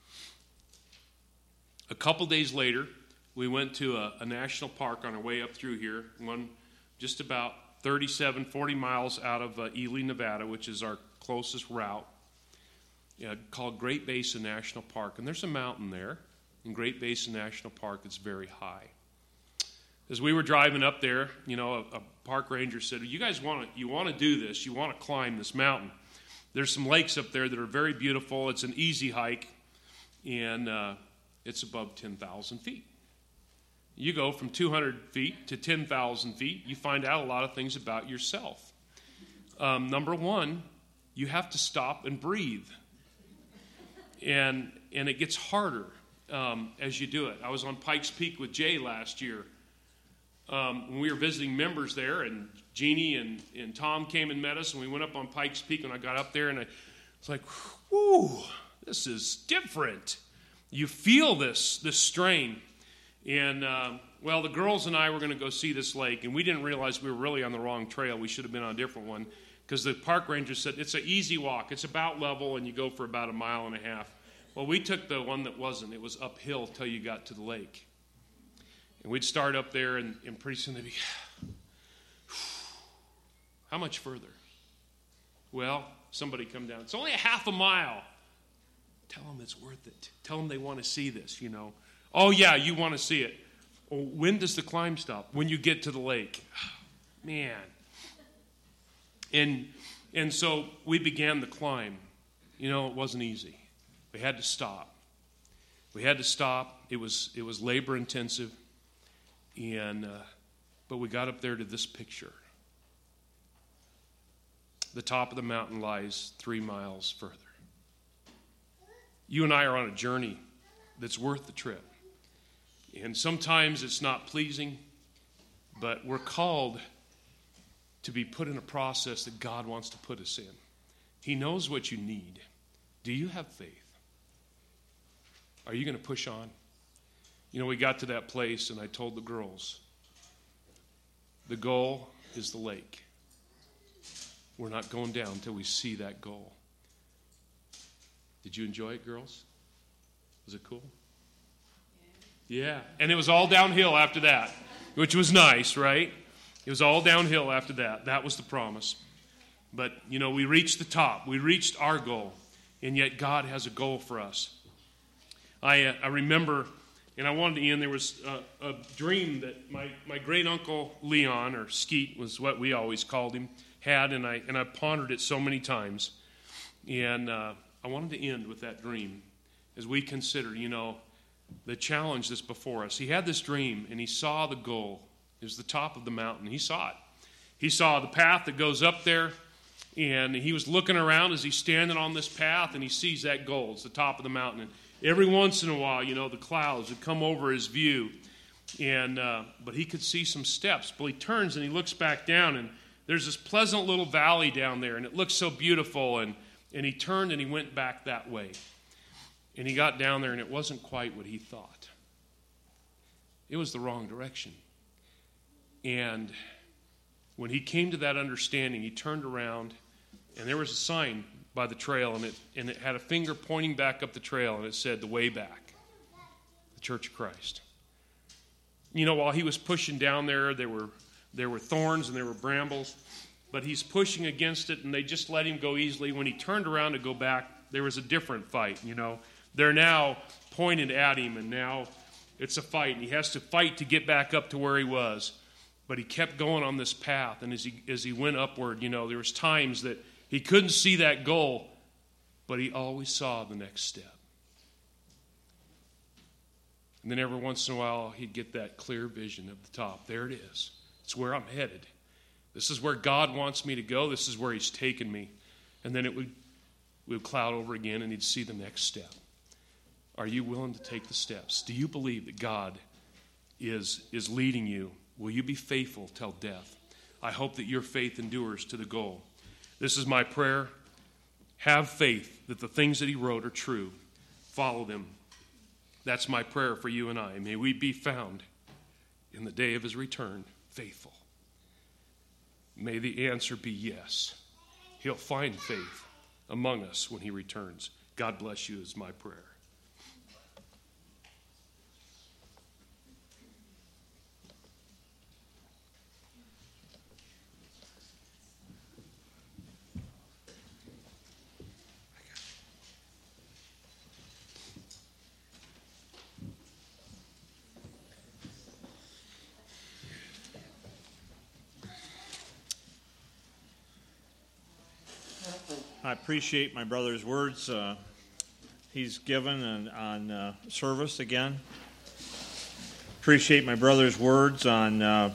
A couple days later, we went to a, a national park on our way up through here, one just about thirty-seven, forty miles out of uh, Ely, Nevada, which is our closest route, uh, called Great Basin National Park. And there's a mountain there in Great Basin National Park that's very high. As we were driving up there, you know, a, a park ranger said, you guys want to you want to do this, you want to climb this mountain. There's some lakes up there that are very beautiful. It's an easy hike, and uh, it's above ten thousand feet. You go from two hundred feet to ten thousand feet, you find out a lot of things about yourself. Um, number one, you have to stop and breathe. And and it gets harder um, as you do it. I was on Pikes Peak with Jay last year. Um, when we were visiting members there, and Jeannie and, and Tom came and met us, and we went up on Pikes Peak, and I got up there, and I was like, whew, this is different. You feel this, this strain. And, um, well, the girls and I were going to go see this lake, and we didn't realize we were really on the wrong trail. We should have been on a different one, because the park ranger said it's an easy walk. It's about level, and you go for about a mile and a half. Well, we took the one that wasn't. It was uphill till you got to the lake. And we'd start up there, and, and pretty soon they'd be, how much further? Well, somebody come down. It's only a half a mile. Tell them it's worth it. Tell them they want to see this, you know. Oh, yeah, you want to see it. Oh, when does the climb stop? When you get to the lake. Man. And and so we began the climb. You know, it wasn't easy. We had to stop. We had to stop. It was it was labor intensive. And uh, but we got up there to this picture. The top of the mountain lies three miles further. You and I are on a journey that's worth the trip. And sometimes it's not pleasing, but we're called to be put in a process that God wants to put us in. He knows what you need. Do you have faith? Are you going to push on? You know, we got to that place, and I told the girls, the goal is the lake. We're not going down until we see that goal. Did you enjoy it, girls? Was it cool? Yeah. And it was all downhill after that, which was nice, right? It was all downhill after that. That was the promise. But, you know, we reached the top. We reached our goal. And yet God has a goal for us. I, uh, I remember... And I wanted to end, there was a, a dream that my, my great-uncle Leon, or Skeet was what we always called him, had, and I and I pondered it so many times. And uh, I wanted to end with that dream as we consider, you know, the challenge that's before us. He had this dream, and he saw the goal. It was the top of the mountain. He saw it. He saw the path that goes up there, and he was looking around as he's standing on this path, and he sees that goal. It's the top of the mountain. And every once in a while, you know, the clouds would come over his view, and uh, but he could see some steps. But he turns and he looks back down, and there's this pleasant little valley down there, and it looks so beautiful. And, and he turned and he went back that way. And he got down there, and it wasn't quite what he thought. It was the wrong direction. And when he came to that understanding, he turned around, and there was a sign by the trail, and it and it had a finger pointing back up the trail, and it said, the way back, the Church of Christ. You know, while he was pushing down there, there were there were thorns and there were brambles, but he's pushing against it, and they just let him go easily. When he turned around to go back, there was a different fight, you know. They're now pointed at him, and now it's a fight, and he has to fight to get back up to where he was. But he kept going on this path, and as he as he went upward, you know, there was times that he couldn't see that goal, but he always saw the next step. And then every once in a while, he'd get that clear vision of the top. There it is. It's where I'm headed. This is where God wants me to go. This is where he's taken me. And then it would, it would cloud over again, and he'd see the next step. Are you willing to take the steps? Do you believe that God is, is leading you? Will you be faithful till death? I hope that your faith endures to the goal. This is my prayer. Have faith that the things that he wrote are true. Follow them That's my prayer for you and I. May we be found in the day of his return faithful. May the answer be yes. He'll find faith among us when he returns. God bless you is my prayer.
I appreciate my brother's words uh, he's given on, on uh, service again. Appreciate my brother's words on uh,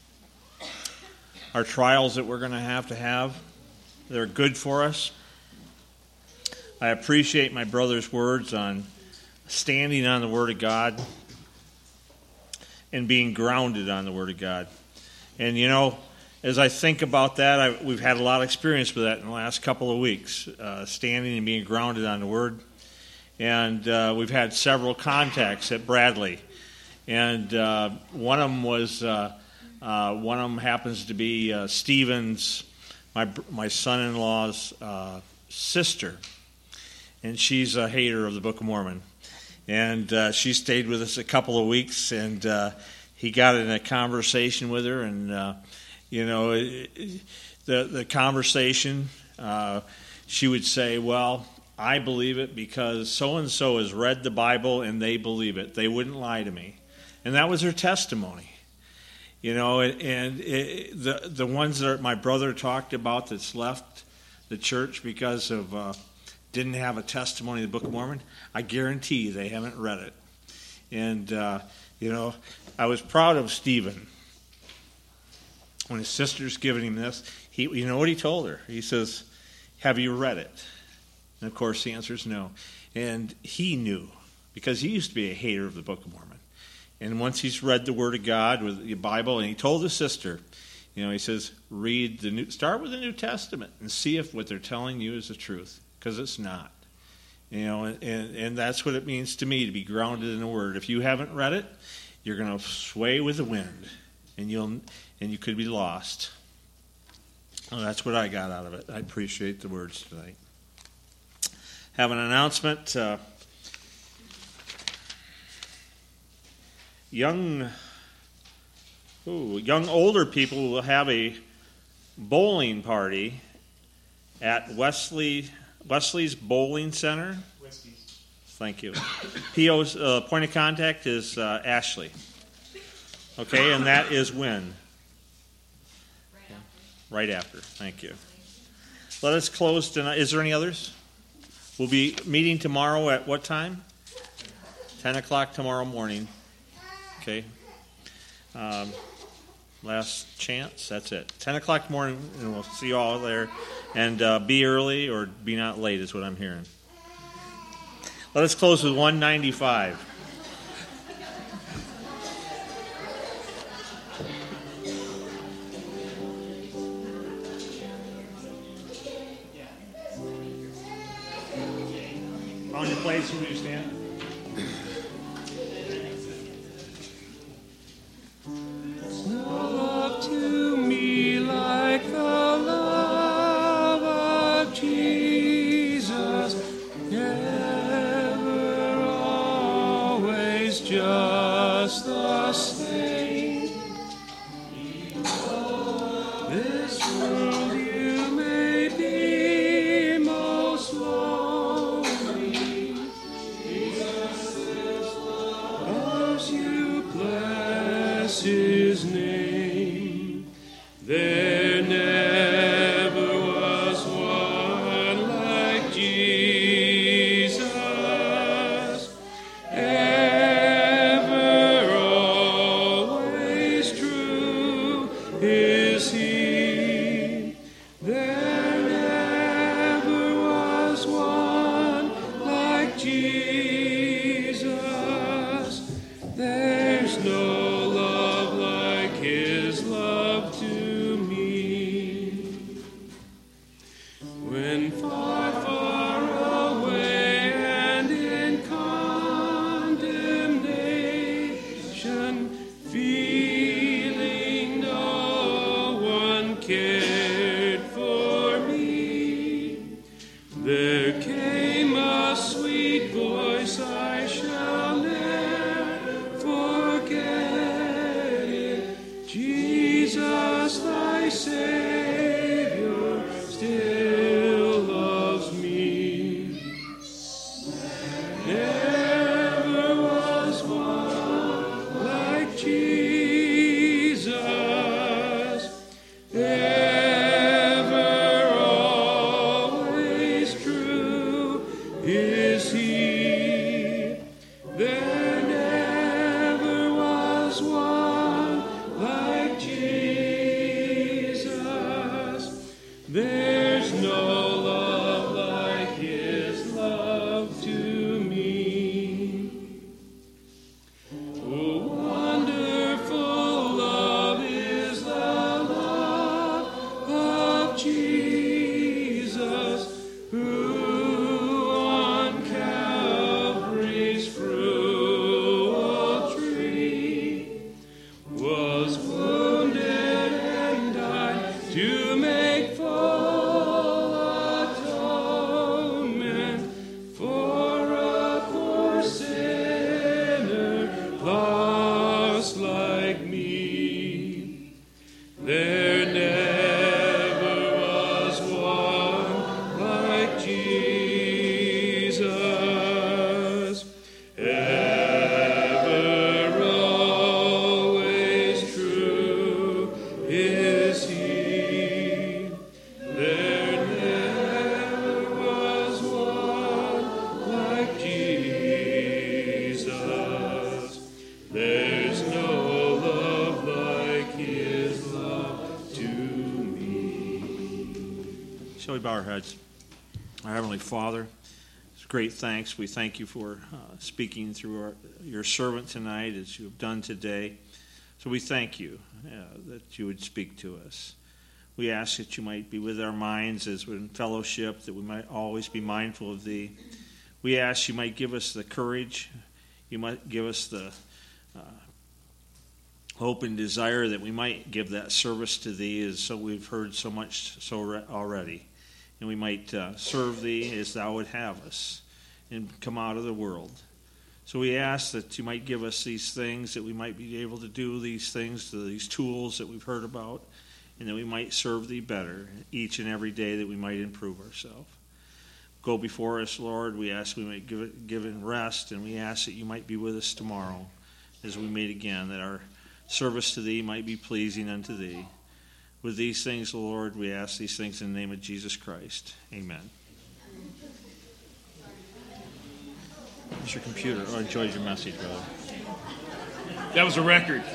our trials that we're going to have to have. They're good for us. I appreciate my brother's words on standing on the Word of God and being grounded on the Word of God. And, you know, as I think about that, I, we've had a lot of experience with that in the last couple of weeks, uh, standing and being grounded on the Word. And uh, we've had several contacts at Bradley. And uh, one of them was, uh, uh, one of them happens to be uh, Stephen's, my, my son-in-law's uh, sister. And she's a hater of the Book of Mormon. And uh, she stayed with us a couple of weeks, and uh, he got in a conversation with her, and uh, You know, the the conversation, uh, she would say, well, I believe it because so-and-so has read the Bible and they believe it. They wouldn't lie to me. And that was her testimony. You know, and, and it, the the ones that my brother talked about that's left the church because of uh, didn't have a testimony of the Book of Mormon, I guarantee they haven't read it. And, uh, you know, I was proud of Stephen. When his sister's giving him this, he, you know what he told her? He says, have you read it? And, of course, the answer is no. And he knew, because he used to be a hater of the Book of Mormon. And once he's read the Word of God with the Bible, and he told his sister, you know, he says, read the new, start with the New Testament and see if what they're telling you is the truth, because it's not. You know, and, and, and that's what it means to me to be grounded in the Word. If you haven't read it, you're going to sway with the wind, and you'll... and you could be lost. Well, that's what I got out of it. I appreciate the words tonight. Have an announcement. Uh, young, ooh, young older people will have a bowling party at Wesley Wesley's Bowling Center.
Whiskey's.
Thank you. P O's uh, point of contact is uh, Ashley. Okay, and that is when? Right after. Thank you. Let us close tonight. Is there any others? We'll be meeting tomorrow at what time? ten o'clock tomorrow morning. Okay. Um, last chance. That's it. ten o'clock tomorrow, and we'll see you all there. And uh, be early or be not late is what I'm hearing. Let us close with one ninety-five. On your place, will you stand?
Love to me like the love of Jesus, never always just the same. This world you may be most lonely, as you bless His name. There never was one like Jesus, ever always true is He. There never was one like Jesus. There's no love like His.
was wounded and died to make full atonement for a poor sinner lost like me. There never was one like Jesus. Ever, always true is He. There never was one like Jesus. There's no love like His love to me.
Shall we bow our heads? Our Heavenly Father, it's great thanks. We thank you for uh, speaking through our, your servant tonight as you have done today. So we thank you uh, that you would speak to us. We ask that you might be with our minds as we're in fellowship, that we might always be mindful of thee. We ask you might give us the courage, you might give us the uh, hope and desire that we might give that service to thee, as so we've heard so much so re- already. And we might uh, serve thee as thou would have us and come out of the world. So we ask that you might give us these things, that we might be able to do these things, these tools that we've heard about, and that we might serve thee better each and every day, that we might improve ourselves. Go before us, Lord. We ask we might give it, give in rest, and we ask that you might be with us tomorrow as we meet again, that our service to thee might be pleasing unto thee. With these things, Lord, we ask these things in the name of Jesus Christ. Amen. It's your computer. Oh, I enjoyed your message, brother.
That was a record.